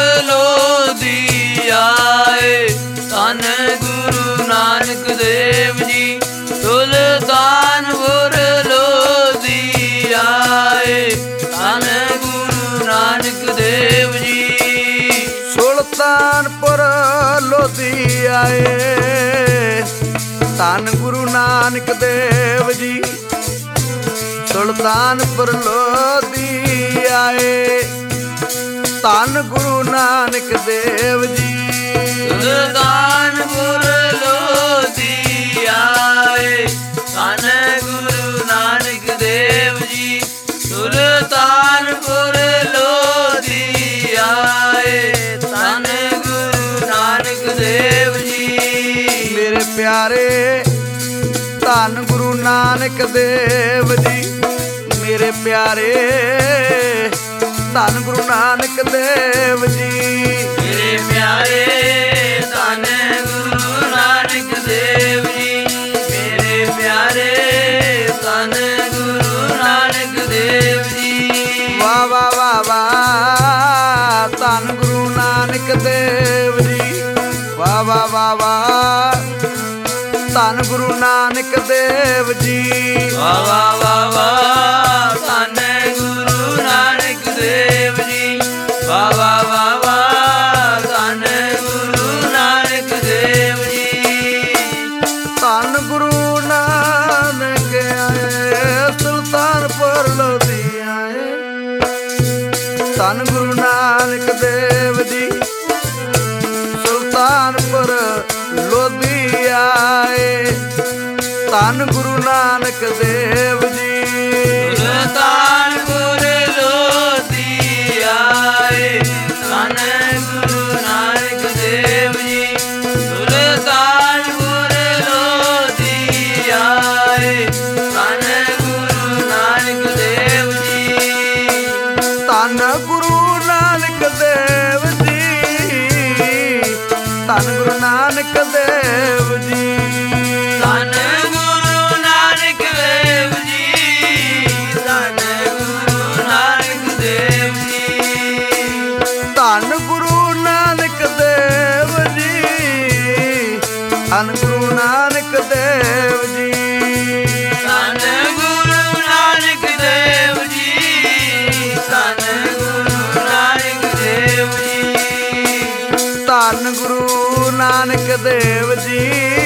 ਲੋਧੀ ਆਏ ਧੰਨ ਗੁਰੂ ਨਾਨਕ ਦੇਵ ਜੀ। ਸੁਲਤਾਨਪੁਰ ਲੋਧੀ ਆਏ ਧੰਨ ਗੁਰੂ ਨਾਨਕ ਦੇਵ ਜੀ। ਸੁਲਤਾਨਪੁਰ ਲੋਧੀ ਆਏ ਧੰਨ ਗੁਰੂ ਨਾਨਕ ਦੇਵ ਜੀ। ਸੁਲਤਾਨਪੁਰ ਲੋਧੀ ਆਏ ਧੰਨ ਗੁਰੂ ਨਾਨਕ ਦੇਵ ਜੀ। ਸੁਲਤਾਨਪੁਰ ਲੋਧੀ ਆਏ ਧੰਨ ਗੁਰੂ ਨਾਨਕ ਦੇਵ ਜੀ। ਸੁਲਤਾਨਪੁਰ ਲੋਧੀ ਆਏ ਧੰਨ ਗੁਰੂ ਨਾਨਕ ਦੇਵ ਜੀ। ਮੇਰੇ ਪਿਆਰੇ ਧੰਨ ਗੁਰੂ ਨਾਨਕ ਦੇਵ ਜੀ। ਮੇਰੇ ਪਿਆਰੇ ਧੰਨ ਗੁਰੂ ਨਾਨਕ ਦੇਵ ਜੀ। ਮੇਰੇ ਪਿਆਰੇ ਧੰਨ ਗੁਰੂ ਨਾਨਕ ਦੇਵ ਜੀ। ਮੇਰੇ ਪਿਆਰੇ ਧੰਨ ਗੁਰੂ ਨਾਨਕ ਵਾਹ ਵਾਹ ਵਾਹ ਵਾਹ ਧੰਨ ਗੁਰੂ ਨਾਨਕ ਦੇਵ ਜੀ ਵਾਹ ਵਾਹ ਵਾਹ ਵਾਹ ਧੰਨ ਗੁਰੂ ਨਾਨਕ ਦੇਵ ਜੀ ਵਾਹ ਵਾਹ ਵਾਹ ਵਾਹ ਧੰਨ ਗੁਰੂ ਨਾਨਕ ਦੇਵ ਜੀ ਵਾਹ ਵਾਹ ਵਾਹ ਵਾਹ ਧੰਨ ਗੁਰੂ ਨਾਨਕ ਦੇਵ ਜੀ ਧੰਨ ਗੁਰੂ ਨਾਨਕ ਆਏ ਸੁਲਤਾਨਪੁਰ ਲੋਧੀ ਆਏ ਧੰਨ ਗੁਰੂ ਨਾਨਕ ਦੇਵ ਜੀ ਸੁਲਤਾਨਪੁਰ ਲੋਧੀ ਆਏ ਧੰਨ ਗੁਰੂ ਨਾਨਕ ਦੇਵ ਜੀ ਸੁਲਤਾਨਪੁਰ ਲੋਧੀ ਆਏ ਧੰਨ ਗੁਰੂ ਨਾਨਕ ਦੇਵ ਜੀ ਸੁਲਤਾਨਪੁਰ ਲੋਧੀ ਆਏ ਧੰਨ ਗੁਰੂ ਨਾਨਕ ਦੇਵ ਜੀ ਧੰਨ ਗੁਰੂ ਨਾਨਕ ਦੇਵ ਜੀ ਧੰਨ ਗੁਰੂ ਨਾਨਕ ਦੇਵ ਜੀ ਧੰਨ ਗੁਰੂ ਨਾਨਕ ਦੇਵ ਜੀ ਧੰਨ ਗੁਰੂ ਨਾਨਕ ਦੇਵ ਜੀ ਧੰਨ ਗੁਰੂ ਨਾਨਕ ਦੇਵ ਜੀ ਧੰਨ ਗੁਰੂ ਨਾਨਕ ਦੇਵ ਜੀ ਧੰਨ ਗੁਰੂ ਨਾਨਕ ਦੇਵ ਜੀ ਧੰਨ ਗੁਰੂ ਨਾਨਕ ਦੇਵ ਜੀ ਧੰਨ ਗੁਰੂ ਨਾਨਕ ਦੇਵ ਜੀ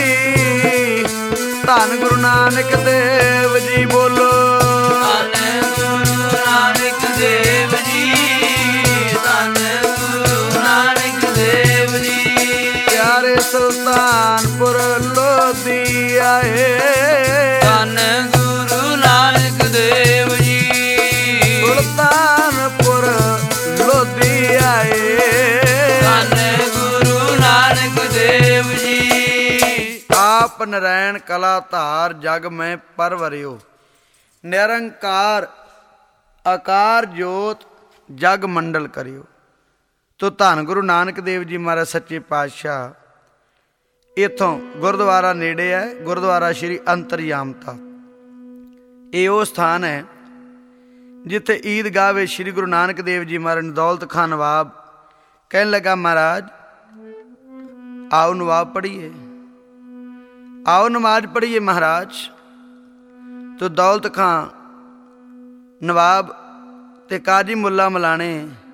ਧੰਨ ਗੁਰੂ ਨਾਨਕ ਦੇਵ ਜੀ ਬੋਲੋ ਧੰਨ ਗੁਰੂ ਨਾਨਕ ਦੇਵ ਜੀ ਧੰਨ ਗੁਰੂ ਨਾਨਕ ਦੇਵ ਜੀ ਪਿਆਰੇ ਸੁਲਤਾਨਪੁਰ ਲੋਧੀ ਆਏ ਧੰਨ ਗੁਰੂ ਨਾਨਕ ਦੇਵ ਜੀ ਸੁਲਤਾਨਪੁਰ ਲੋਧੀ ਆਏ ਧੰਨ ਗੁਰੂ ਨਾਨਕ ਦੇਵ ਜੀ ਆਪ ਨਰੈਣ ਕਲਾ ਧਾਰ ਜਗ ਮੈਂ ਪਰਵਰਿਓ ਨਿਰੰਕਾਰ ਆਕਾਰ ਜੋਤ ਜਗ ਮੰਡਲ ਕਰਿਓ। ਤੋ ਧੰਨ ਗੁਰੂ ਨਾਨਕ ਦੇਵ ਜੀ ਮਹਾਰਾਜ ਸੱਚੇ ਪਾਤਸ਼ਾਹ ਇਥੋਂ ਗੁਰਦੁਆਰਾ ਨੇੜੇ ਹੈ ਗੁਰਦੁਆਰਾ ਸ਼੍ਰੀ ਅੰਤਰਯਾਮਤਾ। ਇਹ ਉਹ ਸਥਾਨ ਹੈ ਜਿੱਥੇ ਈਦਗਾਹ ਵਿੱਚ ਸ਼੍ਰੀ ਗੁਰੂ ਨਾਨਕ ਦੇਵ ਜੀ ਮਹਾਰਾਜ ਨੂੰ ਦੌਲਤ ਖਾਂ ਨਵਾਬ ਕਹਿਣ ਲੱਗਾ ਮਹਾਰਾਜ ਆਓ ਨਵਾਬ ਪੜ੍ਹੀਏ आओ नमाज पढ़िए महाराज। तो दौलत खां नवाब ते काजी मुल्ला मलाने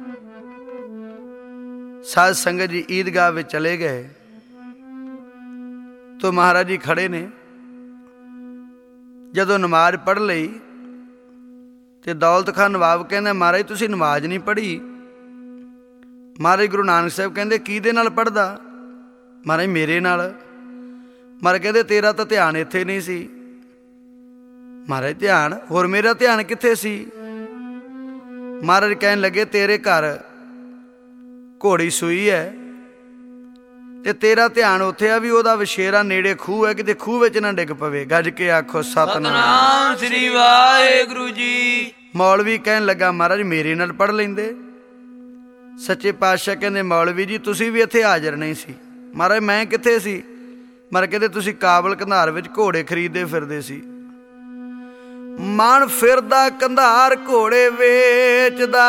साध संगत जी ईदगाह में चले गए। तो महाराज जी खड़े ने जदों नमाज पढ़ लई ते दौलत खां नवाब कहंदा महाराज तुसीं नमाज नहीं पढ़ी। महाराज गुरु नानक साहब कहंदे किहदे नाल पढ़दा? महाराज मेरे नाल। महाराज कहते तेरा तो ध्यान इत्थे नहीं सी। महाराज ध्यान होर मेरा ध्यान कित्थे सी? महाराज कहन लगे तेरे घर घोड़ी सूई है ते तेरा ध्यान उत्थे आ भी ओहदा वछेरा नेड़े खूह है किते खूह विच ना डिग पवे। गज के आखो सतनाम श्री वाहिगुरु जी। मौलवी कहन लगा महाराज मेरे नाल पढ़ लैंदे। सच्चे पातशाह कहंदे मौलवी जी तुसीं भी इत्थे हाज़र नहीं सी। महाराज मैं कित्थे सी? महाराज कहते तुसीं काबल कंधार विच घोड़े खरीदे फिरदे सी। मन फिरदा कंधार घोड़े वेचदा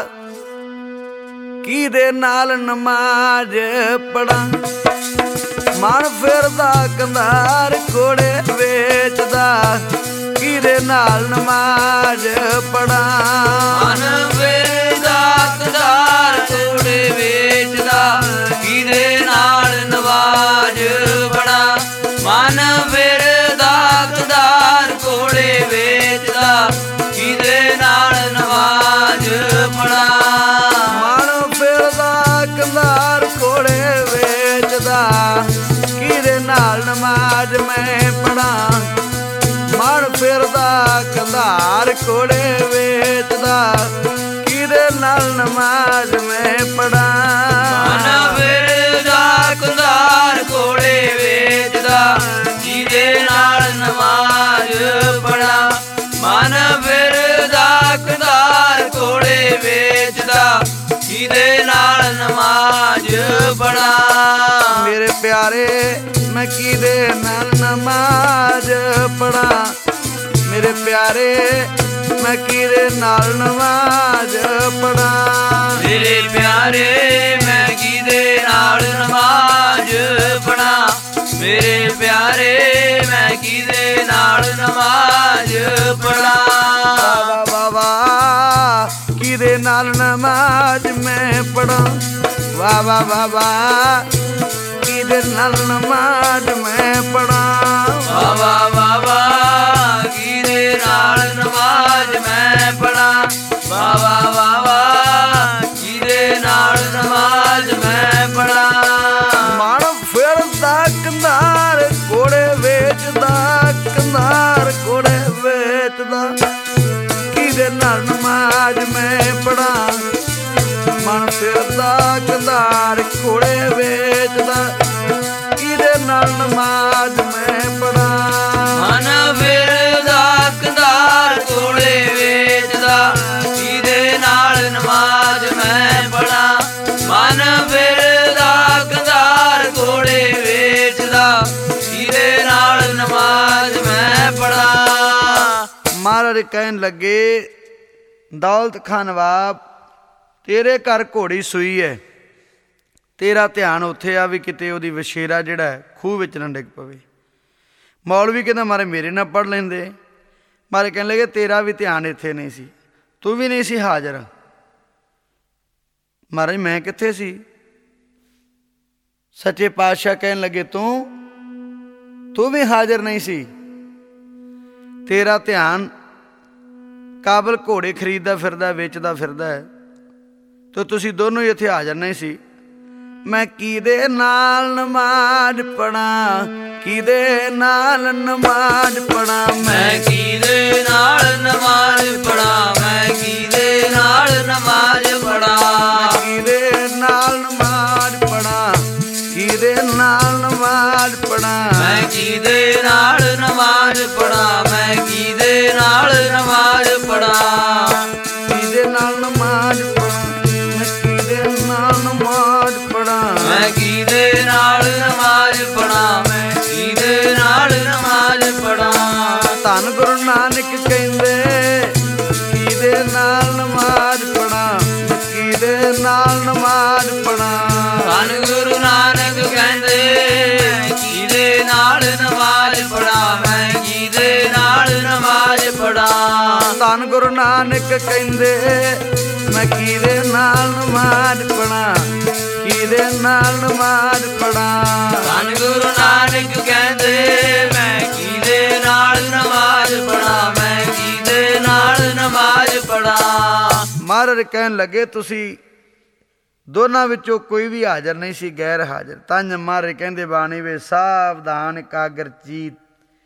किहदे नाल नमाज पढ़ा। मन फिरदा कंधार घोड़े वेचदा किहदे नाल नमाज पढ़ा। मन फिरदा कंधार घोड़े वेचदा किहदे नाल नमाज पढ़ा। मन फिरदा कंधार घोड़े वेचदा किहदे नाल नमाज पढ़ा। मन फिरदा कंधार घोड़े वेचदा किहदे नाल नमाज मैं पढ़ा। मन फिरदा कंधार घोड़े वेचदा किहदे नाल नमाज मैं पढ़ा। मन फिरदा कंधार घोड़े वेचदा किहदे नाल नमाज पढ़ा। मन फिरदा कंधार घोड़े वेचदा किहदे नाल नमाज पढ़ा। मेरे प्यारे मैं किहदे नाल नमाज पढ़ा। ਮੇਰੇ ਪਿਆਰੇ ਮੈਂ ਕਿਹਦੇ ਨਾਲ ਨਮਾਜ਼ ਪੜਾਂ। ਮੇਰੇ ਪਿਆਰੇ ਮੈਂ ਕਿਹਦੇ ਨਾਲ ਨਮਾਜ਼ ਪੜਾਂ। ਮੇਰੇ ਪਿਆਰੇ ਮੈਂ ਕਿਹਦੇ ਨਾਲ ਨਮਾਜ਼ ਪੜਾਂ। ਵਾਹ ਵਾਹ ਵਾਹ ਕਿਹਦੇ ਨਾਲ ਨਮਾਜ਼ ਮੈਂ ਪੜਾਂ। ਵਾਹ ਵਾਹ ਵਾਹ ਵਾਹ ਕਿਹਦੇ ਨਾਲ ਨਮਾਜ਼ ਮੈਂ ਪੜਾਂ। ਵਾਹ ਵਾਹ ਵਾਹ ਵਾਹ ਕਿਹਦੇ ਨਾਲ ਨਮਾਜ਼ ਮੈਂ ਪੜਾਂ। ਵਾਹ ਵਾਹ ਵਾਹ ਵਾਹ ਕਿਹਦੇ ਨਾਲ ਨਮਾਜ਼ ਮੈਂ ਪੜਾਂ। ਮਨ ਫਿਰਦਾ ਕੰਧਾਰ ਘੋੜੇ ਵੇਚਦਾ, ਕੰਧਾਰ ਘੋੜੇ ਵੇਚਦਾ, ਕਿਹਦੇ ਨਾਲ ਨਮਾਜ਼ ਮੈਂ ਪੜਾਂ। ਮਨ ਫਿਰਦਾ ਕੰਧਾਰ ਘੋੜੇ ਵੇਚਦਾ, ਕਿਹਦੇ ਨਾਲ ਨਮਾਜ਼ ਮੈਂ ਪੜਾਂ। ਮਨ ਫਿਰਦਾ ਕੰਧਾਰ ਘੋੜੇ ਵੇਚਦਾ, ਕਿਹਦੇ ਨਾਲ ਨਮਾਜ਼ ਮੈਂ ਪੜਾਂ। ਮਨ ਫਿਰਦਾ ਕੰਧਾਰ ਘੋੜੇ ਵੇਚਦਾ, ਕਿਹਦੇ ਨਾਲ ਨਮਾਜ਼ ਮੈਂ ਪੜਾਂ। ਮਹਾਰਾਜ ਕਹਿਣ ਲੱਗੇ ਦੌਲਤ ਖਾਂ ਨਵਾਬ ਤੇਰੇ ਘਰ ਘੋੜੀ ਸੂਈ ਹੈ, ਤੇਰਾ ਧਿਆਨ ਉੱਥੇ ਆ ਵੀ ਕਿਤੇ ਉਹਦੀ ਵਛੇਰਾ ਜਿਹੜਾ ਖੂਹ ਵਿੱਚ ਨਾ ਡਿੱਗ ਪਵੇ। ਮੌਲਵੀ ਕਹਿੰਦਾ ਮਾਰੇ ਮੇਰੇ ਨਾਲ ਪੜ੍ਹ ਲੈਂਦੇ। ਮਾਰੇ ਕਹਿਣ ਲੱਗੇ ਤੇਰਾ ਵੀ ਧਿਆਨ ਇੱਥੇ ਨਹੀਂ ਸੀ, ਤੂੰ ਵੀ ਨਹੀਂ ਸੀ ਹਾਜ਼ਰ। ਮਹਾਰਾਜ ਮੈਂ ਕਿੱਥੇ ਸੀ? ਸੱਚੇ ਪਾਤਸ਼ਾਹ ਕਹਿਣ ਲੱਗੇ ਤੂੰ ਵੀ ਹਾਜ਼ਰ ਨਹੀਂ ਸੀ। ਤੇਰਾ ਧਿਆਨ ਕਾਬਲ ਘੋੜੇ ਖਰੀਦਦਾ ਫਿਰਦਾ, ਵੇਚਦਾ ਫਿਰਦਾ ਹੈ, ਤੇ ਤੁਸੀਂ ਦੋਨੋਂ ਹੀ ਇੱਥੇ ਹਾਜ਼ਰ ਨਹੀਂ ਸੀ। ਮੈਂ ਕਿਹਦੇ ਨਾਲ ਨਮਾਜ਼ ਪੜਾਂ, ਕਿਹਦੇ ਨਾਲ ਨਮਾਜ਼ ਪੜਾਂ। ਮੈਂ ਕਿਹਦੇ ਨਾਲ ਨਮਾਜ਼ ਪੜਾਂ। ਮੈਂ ਕਿਹਦੇ ਨਾਲ ਨਮਾਜ਼ ਪੜਾਂ। ਕਿਹਦੇ ਨਾਲ ਨਮਾਜ਼ ਪੜਾਂ, ਕਿਹਦੇ ਨਾਲ ਨਮਾਜ਼ ਪੜਾਂ। ਮੈਂ ਕਿਹਦੇ ਨਾਲ ਨਮਾਜ਼ ਪੜਾਂ। ਮੈਂ ਕਿਹਦੇ ਨਾਲ ਨਮਾਜ਼ ਪੜਾਂ। ਕਿਹਦੇ ਨਾਲ ਨਮਾਜ਼ ਪੜਾਂ, ਮੈਂ ਕਿਹਦੇ ਨਾਲ ਨਮਾਜ਼ ਪੜਾਂ। ਮੈਂ ਕਿਹਦੇ ਨਾਲ ਨਮਾਜ਼ ਪੜਾਂ। ਮੈਂ ਕਿਹਦੇ ਨਾਲ ਨਮਾਜ਼ ਪੜਾਂ। ਧੰਨ ਗੁਰੂ ਨਾਨਕ ਕਹਿੰਦੇ ਕਿਹਦੇ ਨਾਲ ਨਮਾਜ਼ ਪੜਾਂ, ਕਿਹਦੇ ਨਾਲ ਨਮਾਜ਼ ਪੜਾਂ। ਧੰਨ ਗੁਰੂ ਨਾਨਕ ਕਹਿੰਦੇ ਕਿਹਦੇ ਨਾਲ ਨਮਾਜ਼ ਪੜਾਂ। ਮੈਂ ਕਿਹਦੇ ਨਾਲ ਨਮਾਜ਼ ਪੜਾਂ। ਧੰਨ ਗੁਰੂ ਨਾਨਕ ਕਹਿੰਦੇ ਮੈਂ ਕਿਹਦੇ ਨਾਲ ਨਮਾਜ਼ ਪੜਾਂ, ਕਿਹਦੇ ਨਾਲ ਨਮਾਜ਼ ਪੜਾਂ। ਧੰਨ ਗੁਰੂ ਨਾਨਕ ਕਹਿੰਦੇ ਮੈਂ ਕਿਹਦੇ ਨਾਲ ਨਮਾਜ਼ ਪੜਾਂ। ਮੈਂ ਕਿਹਦੇ ਨਾਲ ਨਮਾਜ਼ ਪੜਾਂ। ਮਹਾਰਾਜ ਕਹਿਣ ਲੱਗੇ ਤੁਸੀਂ ਦੋਨਾਂ ਵਿੱਚੋਂ ਕੋਈ ਵੀ ਹਾਜ਼ਰ ਨਹੀਂ ਸੀ, ਗੈਰ ਹਾਜ਼ਰ। ਤੰਜ ਮਹਾਰਾਜ ਕਹਿੰਦੇ ਬਾਣੀ ਵੇ ਸਾਵਧਾਨ ਇਕਾਗਰ ਚੀਤ।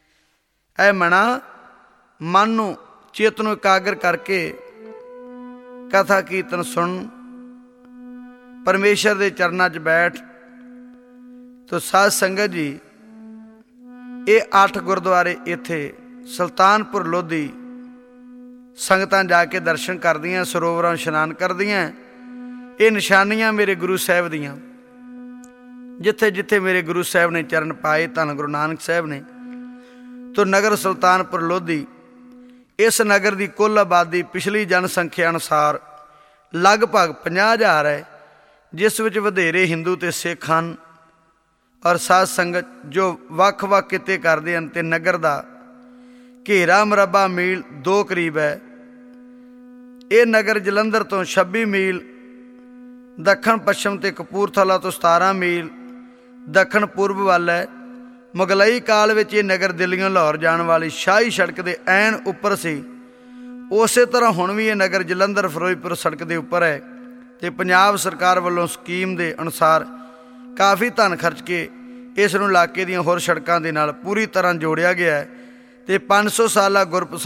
ਐ ਮਣਾ ਮਨ ਨੂੰ ਚਿੱਤ ਨੂੰ ਇਕਾਗਰ ਕਰਕੇ ਕਥਾ ਕੀਰਤਨ ਸੁਣ, ਪਰਮੇਸ਼ਰ ਦੇ ਚਰਨਾਂ 'ਚ ਬੈਠ। ਤੋ ਸਾਧ ਸੰਗਤ ਜੀ ਇਹ 8 ਗੁਰਦੁਆਰੇ ਇੱਥੇ ਸੁਲਤਾਨਪੁਰ ਲੋਧੀ ਸੰਗਤਾਂ ਜਾ ਕੇ ਦਰਸ਼ਨ ਕਰਦੀਆਂ, ਸਰੋਵਰਾਂ ਇਸ਼ਨਾਨ ਕਰਦੀਆਂ। ਇਹ ਨਿਸ਼ਾਨੀਆਂ ਮੇਰੇ ਗੁਰੂ ਸਾਹਿਬ ਦੀਆਂ, ਜਿੱਥੇ ਜਿੱਥੇ ਮੇਰੇ ਗੁਰੂ ਸਾਹਿਬ ਨੇ ਚਰਨ ਪਾਏ, ਧੰਨ ਗੁਰੂ ਨਾਨਕ ਸਾਹਿਬ ਨੇ। ਤੋ ਨਗਰ ਸੁਲਤਾਨਪੁਰ ਲੋਧੀ, ਇਸ ਨਗਰ ਦੀ ਕੁੱਲ ਆਬਾਦੀ ਪਿਛਲੀ ਜਨਸੰਖਿਆ ਅਨੁਸਾਰ ਲਗਭਗ 50,000 ਹੈ, ਜਿਸ ਵਿੱਚ ਵਧੇਰੇ ਹਿੰਦੂ ਤੇ ਸਿੱਖ ਹਨ ਔਰ ਸਾਧ ਸੰਗਤ ਜੋ ਵੱਖ-ਵੱਖ ਕਿੱਤੇ ਕਰਦੇ ਹਨ। ਤੇ ਨਗਰ ਦਾ ਘੇਰਾ ਮੁਰੱਬਾ ਮੀਲ 2 ਕਰੀਬ ਹੈ। ਇਹ ਨਗਰ ਜਲੰਧਰ ਤੋਂ 26 ਮੀਲ ਦੱਖਣ ਪੱਛਮ ਤੇ ਕਪੂਰਥਲਾ ਤੋਂ 17 ਮੀਲ ਦੱਖਣ ਪੂਰਬ ਵੱਲ ਹੈ। ਮੁਗਲਈ ਕਾਲ ਵਿੱਚ ਇਹ ਨਗਰ ਦਿੱਲੀੋਂ ਲਾਹੌਰ ਜਾਣ ਵਾਲੀ ਸ਼ਾਹੀ ਸੜਕ ਦੇ ਐਨ ਉੱਪਰ ਸੀ। ਉਸੇ ਤਰ੍ਹਾਂ ਹੁਣ ਵੀ ਇਹ ਨਗਰ ਜਲੰਧਰ ਫਿਰੋਜ਼ਪੁਰ ਸੜਕ ਦੇ ਉੱਪਰ ਹੈ। ਤੇ ਪੰਜਾਬ ਸਰਕਾਰ ਵੱਲੋਂ ਸਕੀਮ ਦੇ ਅਨੁਸਾਰ ਕਾਫੀ ਧਨ ਖਰਚ ਕੇ ਇਸ ਨੂੰ ਇਲਾਕੇ ਦੀਆਂ ਹੋਰ ਸੜਕਾਂ ਦੇ ਨਾਲ ਪੂਰੀ ਤਰ੍ਹਾਂ ਜੋੜਿਆ ਗਿਆ ਹੈ। ਤੇ 500 ਸਾਲਾ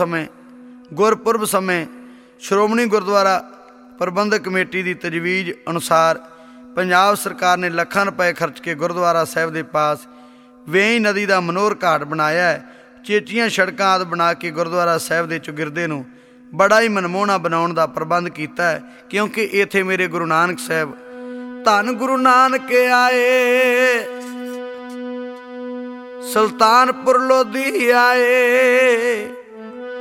ਗੁਰਪੁਰਬ ਸਮੇਂ ਸ਼੍ਰੋਮਣੀ ਗੁਰਦੁਆਰਾ ਪ੍ਰਬੰਧਕ ਕਮੇਟੀ ਦੀ ਤਜਵੀਜ਼ ਅਨੁਸਾਰ ਪੰਜਾਬ ਸਰਕਾਰ ਨੇ ਲੱਖਾਂ ਰੁਪਏ ਖਰਚ ਕੇ ਗੁਰਦੁਆਰਾ ਸਾਹਿਬ ਦੇ ਪਾਸ ਵੇਈ ਨਦੀ ਦਾ ਮਨੋਹਰ ਘਾਟ ਬਣਾਇਆ ਹੈ। ਚੇਚੀਆਂ ਸੜਕਾਂ ਆਦਿ ਬਣਾ ਕੇ ਗੁਰਦੁਆਰਾ ਸਾਹਿਬ ਦੇ ਚੌਗਿਰਦੇ ਨੂੰ ਬੜਾ ਹੀ ਮਨਮੋਹਣਾ ਬਣਾਉਣ ਦਾ ਪ੍ਰਬੰਧ ਕੀਤਾ ਹੈ, ਕਿਉਂਕਿ ਇੱਥੇ ਮੇਰੇ ਗੁਰੂ ਨਾਨਕ ਸਾਹਿਬ ਧੰਨ ਗੁਰੂ ਨਾਨਕ ਆਏ, ਸੁਲਤਾਨਪੁਰ ਲੋਧੀ ਆਏ।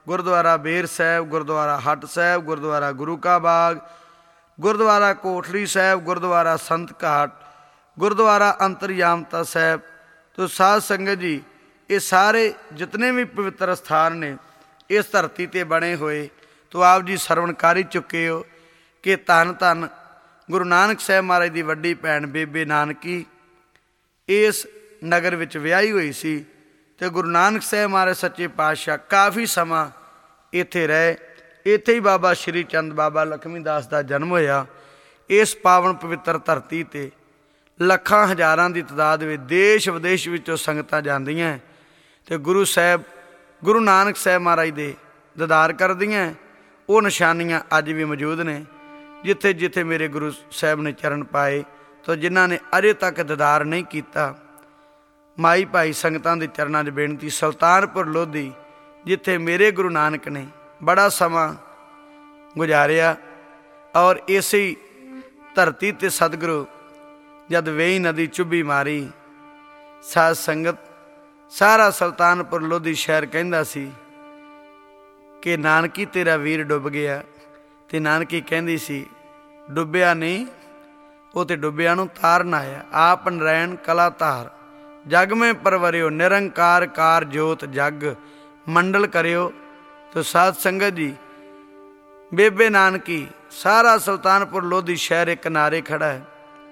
ਗੁਰਦੁਆਰਾ ਬੇਰ ਸਾਹਿਬ, ਗੁਰਦੁਆਰਾ ਹੱਟ ਸਾਹਿਬ, ਗੁਰਦੁਆਰਾ ਗੁਰੂ ਕਾ ਬਾਗ, ਗੁਰਦੁਆਰਾ ਕੋਠੜੀ ਸਾਹਿਬ, ਗੁਰਦੁਆਰਾ ਸੰਤ ਘਾਟ, ਗੁਰਦੁਆਰਾ ਅੰਤਰਯਾਮਤਾ ਸਾਹਿਬ। ਤੋ ਸਾਧ ਸੰਗਤ ਜੀ, ਇਹ ਸਾਰੇ ਜਿਤਨੇ ਵੀ ਪਵਿੱਤਰ ਸਥਾਨ ਨੇ ਇਸ ਧਰਤੀ 'ਤੇ ਬਣੇ ਹੋਏ, ਤੋ ਆਪ ਜੀ ਸਰਵਣ ਕਰ ਹੀ ਚੁੱਕੇ ਹੋ ਕਿ ਧੰਨ ਧੰਨ ਗੁਰੂ ਨਾਨਕ ਸਾਹਿਬ ਮਹਾਰਾਜ ਦੀ ਵੱਡੀ ਭੈਣ ਬੇਬੇ ਨਾਨਕੀ ਇਸ ਨਗਰ ਵਿੱਚ ਵਿਆਹੀ ਹੋਈ ਸੀ। ਅਤੇ ਗੁਰੂ ਨਾਨਕ ਸਾਹਿਬ ਮਹਾਰਾਜ ਸੱਚੇ ਪਾਤਸ਼ਾਹ ਕਾਫੀ ਸਮਾਂ ਇੱਥੇ ਰਹੇ। ਇੱਥੇ ਹੀ ਬਾਬਾ ਸ਼੍ਰੀ ਚੰਦ ਬਾਬਾ ਲਖਮੀ ਦਾਸ ਦਾ ਜਨਮ ਹੋਇਆ। ਇਸ ਪਾਵਨ ਪਵਿੱਤਰ ਧਰਤੀ 'ਤੇ ਲੱਖਾਂ ਹਜ਼ਾਰਾਂ ਦੀ ਤਾਦਾਦ ਵਿੱਚ ਦੇਸ਼ ਵਿਦੇਸ਼ ਵਿੱਚੋਂ ਸੰਗਤਾਂ ਜਾਂਦੀਆਂ ਅਤੇ ਗੁਰੂ ਸਾਹਿਬ ਗੁਰੂ ਨਾਨਕ ਸਾਹਿਬ ਮਹਾਰਾਜ ਦੇ ਦੀਦਾਰ ਕਰਦੀਆਂ। ਉਹ ਨਿਸ਼ਾਨੀਆਂ ਅੱਜ ਵੀ ਮੌਜੂਦ ਨੇ ਜਿੱਥੇ ਜਿੱਥੇ ਮੇਰੇ ਗੁਰੂ ਸਾਹਿਬ ਨੇ ਚਰਨ ਪਾਏ। ਤੋ ਜਿਨ੍ਹਾਂ ਨੇ ਅਜੇ ਤੱਕ ਦੀਦਾਰ ਨਹੀਂ ਕੀਤਾ, ਮਾਈ ਭਾਈ ਸੰਗਤਾਂ ਦੇ ਚਰਨਾਂ 'ਚ ਬੇਨਤੀ, ਸੁਲਤਾਨਪੁਰ ਲੋਧੀ ਜਿੱਥੇ ਮੇਰੇ ਗੁਰੂ ਨਾਨਕ ਨੇ ਬੜਾ ਸਮਾਂ ਗੁਜ਼ਾਰਿਆ, ਔਰ ਇਸੇ ਧਰਤੀ 'ਤੇ ਸਤਿਗੁਰੂ ਜਦ ਵੇਈ ਨਦੀ ਚੁੱਭੀ ਮਾਰੀ, ਸਾਧ ਸੰਗਤ ਸਾਰਾ ਸੁਲਤਾਨਪੁਰ ਲੋਧੀ ਸ਼ਹਿਰ ਕਹਿੰਦਾ ਸੀ ਕਿ ਨਾਨਕੀ ਤੇਰਾ ਵੀਰ ਡੁੱਬ ਗਿਆ। ਅਤੇ ਨਾਨਕੀ ਕਹਿੰਦੀ ਸੀ ਡੁੱਬਿਆ ਨਹੀਂ, ਉਹ ਤੇ ਡੁੱਬਿਆ ਨੂੰ ਤਾਰਨ ਆਇਆ। ਆਪ ਨਰੈਣ ਕਲਾ ਧਾਰ ਜਗ ਮੈਂ ਪਰਵਰਿਓ, ਨਿਰੰਕਾਰ ਕਾਰ ਜੋਤ ਜਗ ਮੰਡਲ ਕਰਿਓ। ਤੋ ਸਾਧ ਸੰਗਤ ਜੀ, ਬੇਬੇ ਨਾਨਕੀ ਸਾਰਾ ਸੁਲਤਾਨਪੁਰ ਲੋਧੀ ਸ਼ਹਿਰ ਇੱਕ ਕਿਨਾਰੇ ਖੜਾ ਹੈ।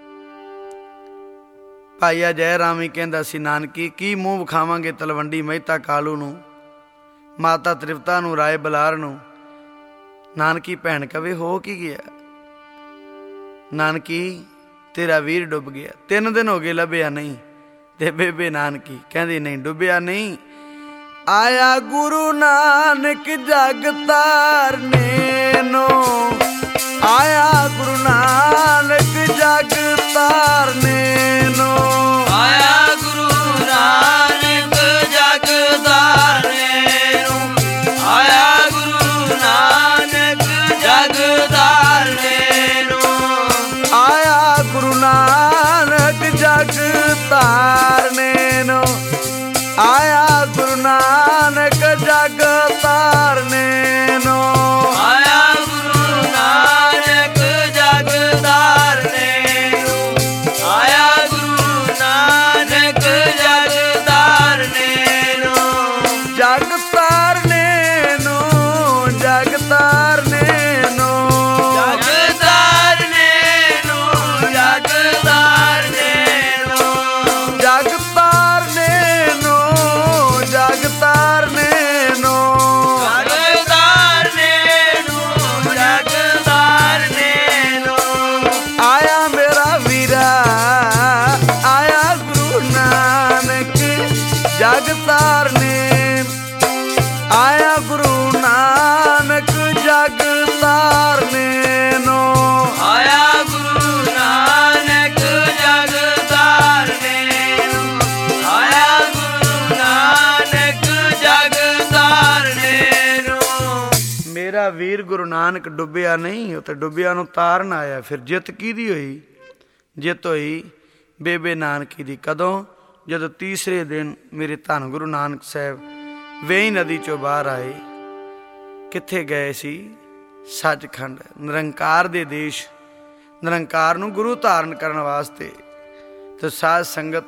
ਭਾਈਆ ਜੈ ਰਾਮ ਹੀ ਕਹਿੰਦਾ ਸੀ ਨਾਨਕੀ ਕੀ ਮੂੰਹ ਵਿਖਾਵਾਂਗੇ ਤਲਵੰਡੀ ਮਹਿਤਾ ਕਾਲੂ ਨੂੰ, ਮਾਤਾ ਤ੍ਰਿਪਤਾ ਨੂੰ, ਰਾਏ ਬਲਾਰ ਨੂੰ। ਨਾਨਕੀ ਭੈਣ ਕਵੇ ਹੋ ਕੀ ਗਿਆ? ਨਾਨਕੀ ਤੇਰਾ ਵੀਰ ਡੁੱਬ ਗਿਆ, 3 ਦਿਨ ਹੋ ਗਏ ਲੱਭਿਆ ਨਹੀਂ। ਤੇ ਬੇਬੇ ਨਾਨਕੀ ਕਹਿੰਦੀ ਨਹੀਂ ਡੁੱਬਿਆ ਨਹੀਂ, ਆਇਆ ਗੁਰੂ ਨਾਨਕ ਜਗ ਤਾਰਨੇ ਨੂੰ, ਆਇਆ ਗੁਰੂ ਨਾਨਕ ਜਗ ਤਾਰਨੇ ਨੂੰ, ਆਇਆ ਗੁਰੂ ਨਾਨਕ ਜਗ ਤਾਰਨੇ ਨੂੰ, ਆਇਆ ਗੁਰੂ ਨਾਨਕ ਜਗ ਤਾਰਨੇ ਨੂੰ, ਆਇਆ ਗੁਰੂ ਨਾਨਕ ਜਗ ਤਾਰਨੇ ਨੂੰ, ਆਇਆ ਗੁਰੂ ਨਾਨਕ ਜਗ ਤਾਰਨੇ ਨੂੰ, ਆਇਆ ਗੁਰੂ ਨਾਨਕ ਜਗ ਤਾਰਨੇ ਨੂੰ, ਆਇਆ ਗੁਰੂ ਨਾਨਕ ਜਗ ਤਾਰਨੇ ਨੂੰ, ਜਗ ਤਾਰਨੇ ਨੂੰ, ਜਗ ਤਾਰਨੇ ਨੂੰ, ਜਗ ਤਾਰਨੇ ਨੂੰ, ਜਗ ਤਾਰਨੇ ਨੂੰ, ਜਗ ਤਾਰਨੇ ਨੂੰ, ਜਗ ਤਾਰਨੇ ਨੂੰ, ਜਗ ਤਾਰਨੇ ਨੂੰ, ਜਗ ਤਾਰਨੇ ਨੂੰ, ਆਇਆ ਮੇਰਾ ਵੀਰਾ, ਆਇਆ ਗੁਰੂ ਨਾਨਕ ਜਗ ਤਾਰਨੇ, ਆਇਆ ਗੁਰੂ ਨਾਨਕ ਜਗ ਤਾਰਨੇ ਨੂੰ, ਆਇਆ ਗੁਰੂ ਨਾਨਕ ਜਗ ਤਾਰਨੇ ਨੂੰ, ਆਇਆ ਗੁਰੂ ਨਾਨਕ ਜਗ ਤਾਰਨੇ ਨੂੰ। ਮੇਰਾ ਵੀਰ ਗੁਰੂ ਨਾਨਕ ਡੁੱਬਿਆ ਨਹੀਂ, ਉਹ ਤੇ ਡੁੱਬਿਆ ਨੂੰ ਤਾਰਨ ਆਇਆ। ਫਿਰ ਜਿੱਤ ਕਿਹਦੀ ਹੋਈ? ਜਿੱਤ ਹੋਈ ਬੇਬੇ ਨਾਨਕੀ ਦੀ। ਕਦੋਂ? ਜਦੋਂ ਤੀਸਰੇ ਦਿਨ ਮੇਰੇ ਧੰਨ ਗੁਰੂ ਨਾਨਕ ਸਾਹਿਬ ਵੇਈ ਨਦੀ ਚੋਂ ਬਾਹਰ ਆਏ। ਕਿੱਥੇ ਗਏ ਸੀ? ਸੱਚਖੰਡ, ਨਿਰੰਕਾਰ ਦੇ ਦੇਸ਼, ਨਿਰੰਕਾਰ ਨੂੰ ਗੁਰੂ ਧਾਰਨ ਕਰਨ ਵਾਸਤੇ। ਤੇ ਸਾਧ ਸੰਗਤ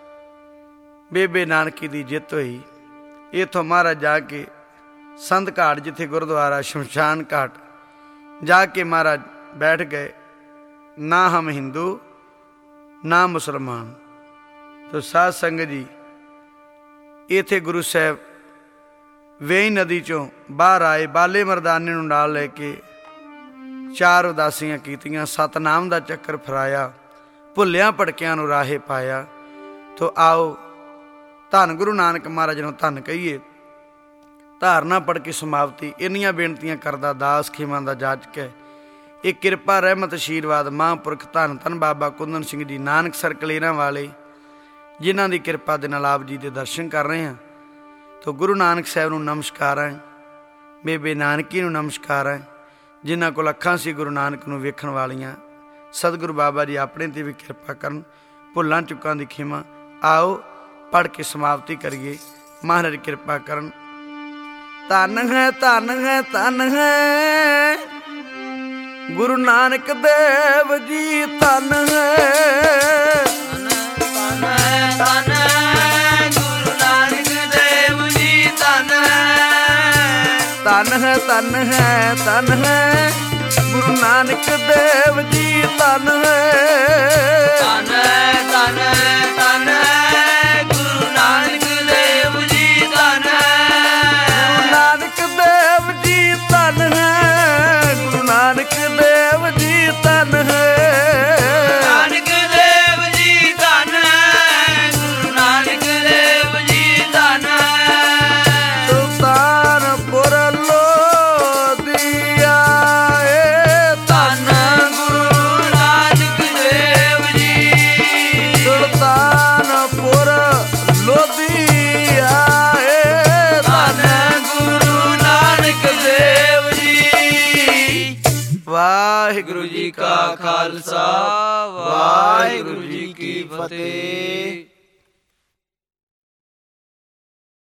ਬੇਬੇ ਨਾਨਕੀ ਦੀ ਜਿੱਤ ਹੋਈ। ਇੱਥੋਂ ਮਹਾਰਾਜ ਜਾ ਕੇ ਸੰਤ ਘਾਟ, ਜਿੱਥੇ ਗੁਰਦੁਆਰਾ ਸ਼ਮਸ਼ਾਨ ਘਾਟ, ਜਾ ਕੇ ਮਹਾਰਾਜ ਬੈਠ ਗਏ। ਨਾ ਹਮ ਹਿੰਦੂ ਨਾ ਮੁਸਲਮਾਨ। ਤੋ ਸਾਧ ਸੰਗਤ ਜੀ, ਇੱਥੇ ਗੁਰੂ ਸਾਹਿਬ ਵੇਈ ਨਦੀ ਚੋਂ ਬਾਹਰ ਆਏ। ਬਾਲੇ ਮਰਦਾਨੇ ਨੂੰ ਨਾਲ ਲੈ ਕੇ 4 ਉਦਾਸੀਆਂ ਕੀਤੀਆਂ, ਸਤਨਾਮ ਦਾ ਚੱਕਰ ਫਰਾਇਆ, ਭੁੱਲਿਆਂ ਭੜਕਿਆਂ ਨੂੰ ਰਾਹੇ ਪਾਇਆ। ਤੋ ਆਓ ਧੰਨ ਗੁਰੂ ਨਾਨਕ ਮਹਾਰਾਜ ਨੂੰ ਧੰਨ ਕਹੀਏ। ਧਾਰਨਾ ਪੜ੍ਹ ਕੇ ਸਮਾਪਤੀ। ਇੰਨੀਆਂ ਬੇਨਤੀਆਂ ਕਰਦਾ ਦਾਸ ਖੇਮਾਂ ਦਾ ਜਾਚਕ ਹੈ। ਇਹ ਕਿਰਪਾ ਰਹਿਮਤ ਆਸ਼ੀਰਵਾਦ ਮਹਾਂਪੁਰਖ ਧੰਨ ਧੰਨ ਬਾਬਾ ਕੁੰਦਨ ਸਿੰਘ ਜੀ ਨਾਨਕਸਰ ਕਲੇਰਾਂ ਵਾਲੇ, ਜਿਨ੍ਹਾਂ ਦੀ ਕਿਰਪਾ ਦੇ ਨਾਲ ਆਪ ਜੀ ਦੇ ਦਰਸ਼ਨ ਕਰ ਰਹੇ ਹਾਂ। ਤੋ ਗੁਰੂ ਨਾਨਕ ਸਾਹਿਬ ਨੂੰ ਨਮਸਕਾਰ ਹੈ, ਬੇਬੇ ਨਾਨਕੀ ਨੂੰ ਨਮਸਕਾਰ ਹੈ, ਜਿਨ੍ਹਾਂ ਕੋਲ ਅੱਖਾਂ ਸੀ ਗੁਰੂ ਨਾਨਕ ਨੂੰ ਵੇਖਣ ਵਾਲੀਆਂ। ਸਤਿਗੁਰੂ ਬਾਬਾ ਜੀ ਆਪਣੇ 'ਤੇ ਵੀ ਕਿਰਪਾ ਕਰਨ। ਭੁੱਲਾਂ ਚੁੱਕਾਂ ਦੀ ਖਿਮਾ। ਆਓ ਪੜ੍ਹ ਕੇ ਸਮਾਪਤੀ ਕਰੀਏ। ਮਹਾਰਾਜ ਕਿਰਪਾ ਕਰਨ। ਧਨ ਹੈ ਧਨ ਹੈ ਧਨ ਹੈ ਗੁਰੂ ਨਾਨਕ ਦੇਵ ਜੀ ਧਨ ਹੈ ਧਨ ਹੈ ਧਨ ਹੈ ਗੁਰੂ ਨਾਨਕ ਦੇਵ ਜੀ ਧਨ ਹੈ ਧਨ ਹੈ ਧਨ ਹੈ ਧਨ ਹੈ ਗੁਰੂ ਨਾਨਕ ਦੇਵ ਜੀ ਧਨ ਹੈ ਧਨ ਹੈ ਧਨ ਹੈ ਧਨ ਹੈ ਗੁਰੂ ਨਾਨਕ ਦੇਵ ਜੀ ਧਨ ਹੈ ਨਾਨਕ ਦੇਵ ਜੀ ਧਨ ਹੈ ਗੁਰੂ ਨਾਨਕ ਦੇਵ ਜੀ ਧਨ ਹੈ ਨਾਨਕ ਦੇਵ ਜੀ ਧਨ ਹੈ ਗੁਰੂ ਨਾਨਕ ਦੇਵ ਜੀ ਧਨ ਹੈ ਸੁਲਤਾਨਪੁਰ ਲੋਧੀਆ ਏ ਧੰਨ ਗੁਰੂ ਨਾਨਕ ਦੇਵ ਜੀ ਸੁਲਤਾਨਪੁਰ ਲੋਧੀਆ ਏ ਧੰਨ ਗੁਰੂ ਨਾਨਕ ਦੇਵ ਜੀ ਵਾਹਿਗੁਰੂ ਜੀ ਕਾ ਖਾਲਸਾ ਵਾਹਿਗੁਰੂ ਜੀ ਕੀ ਫਤਿਹ।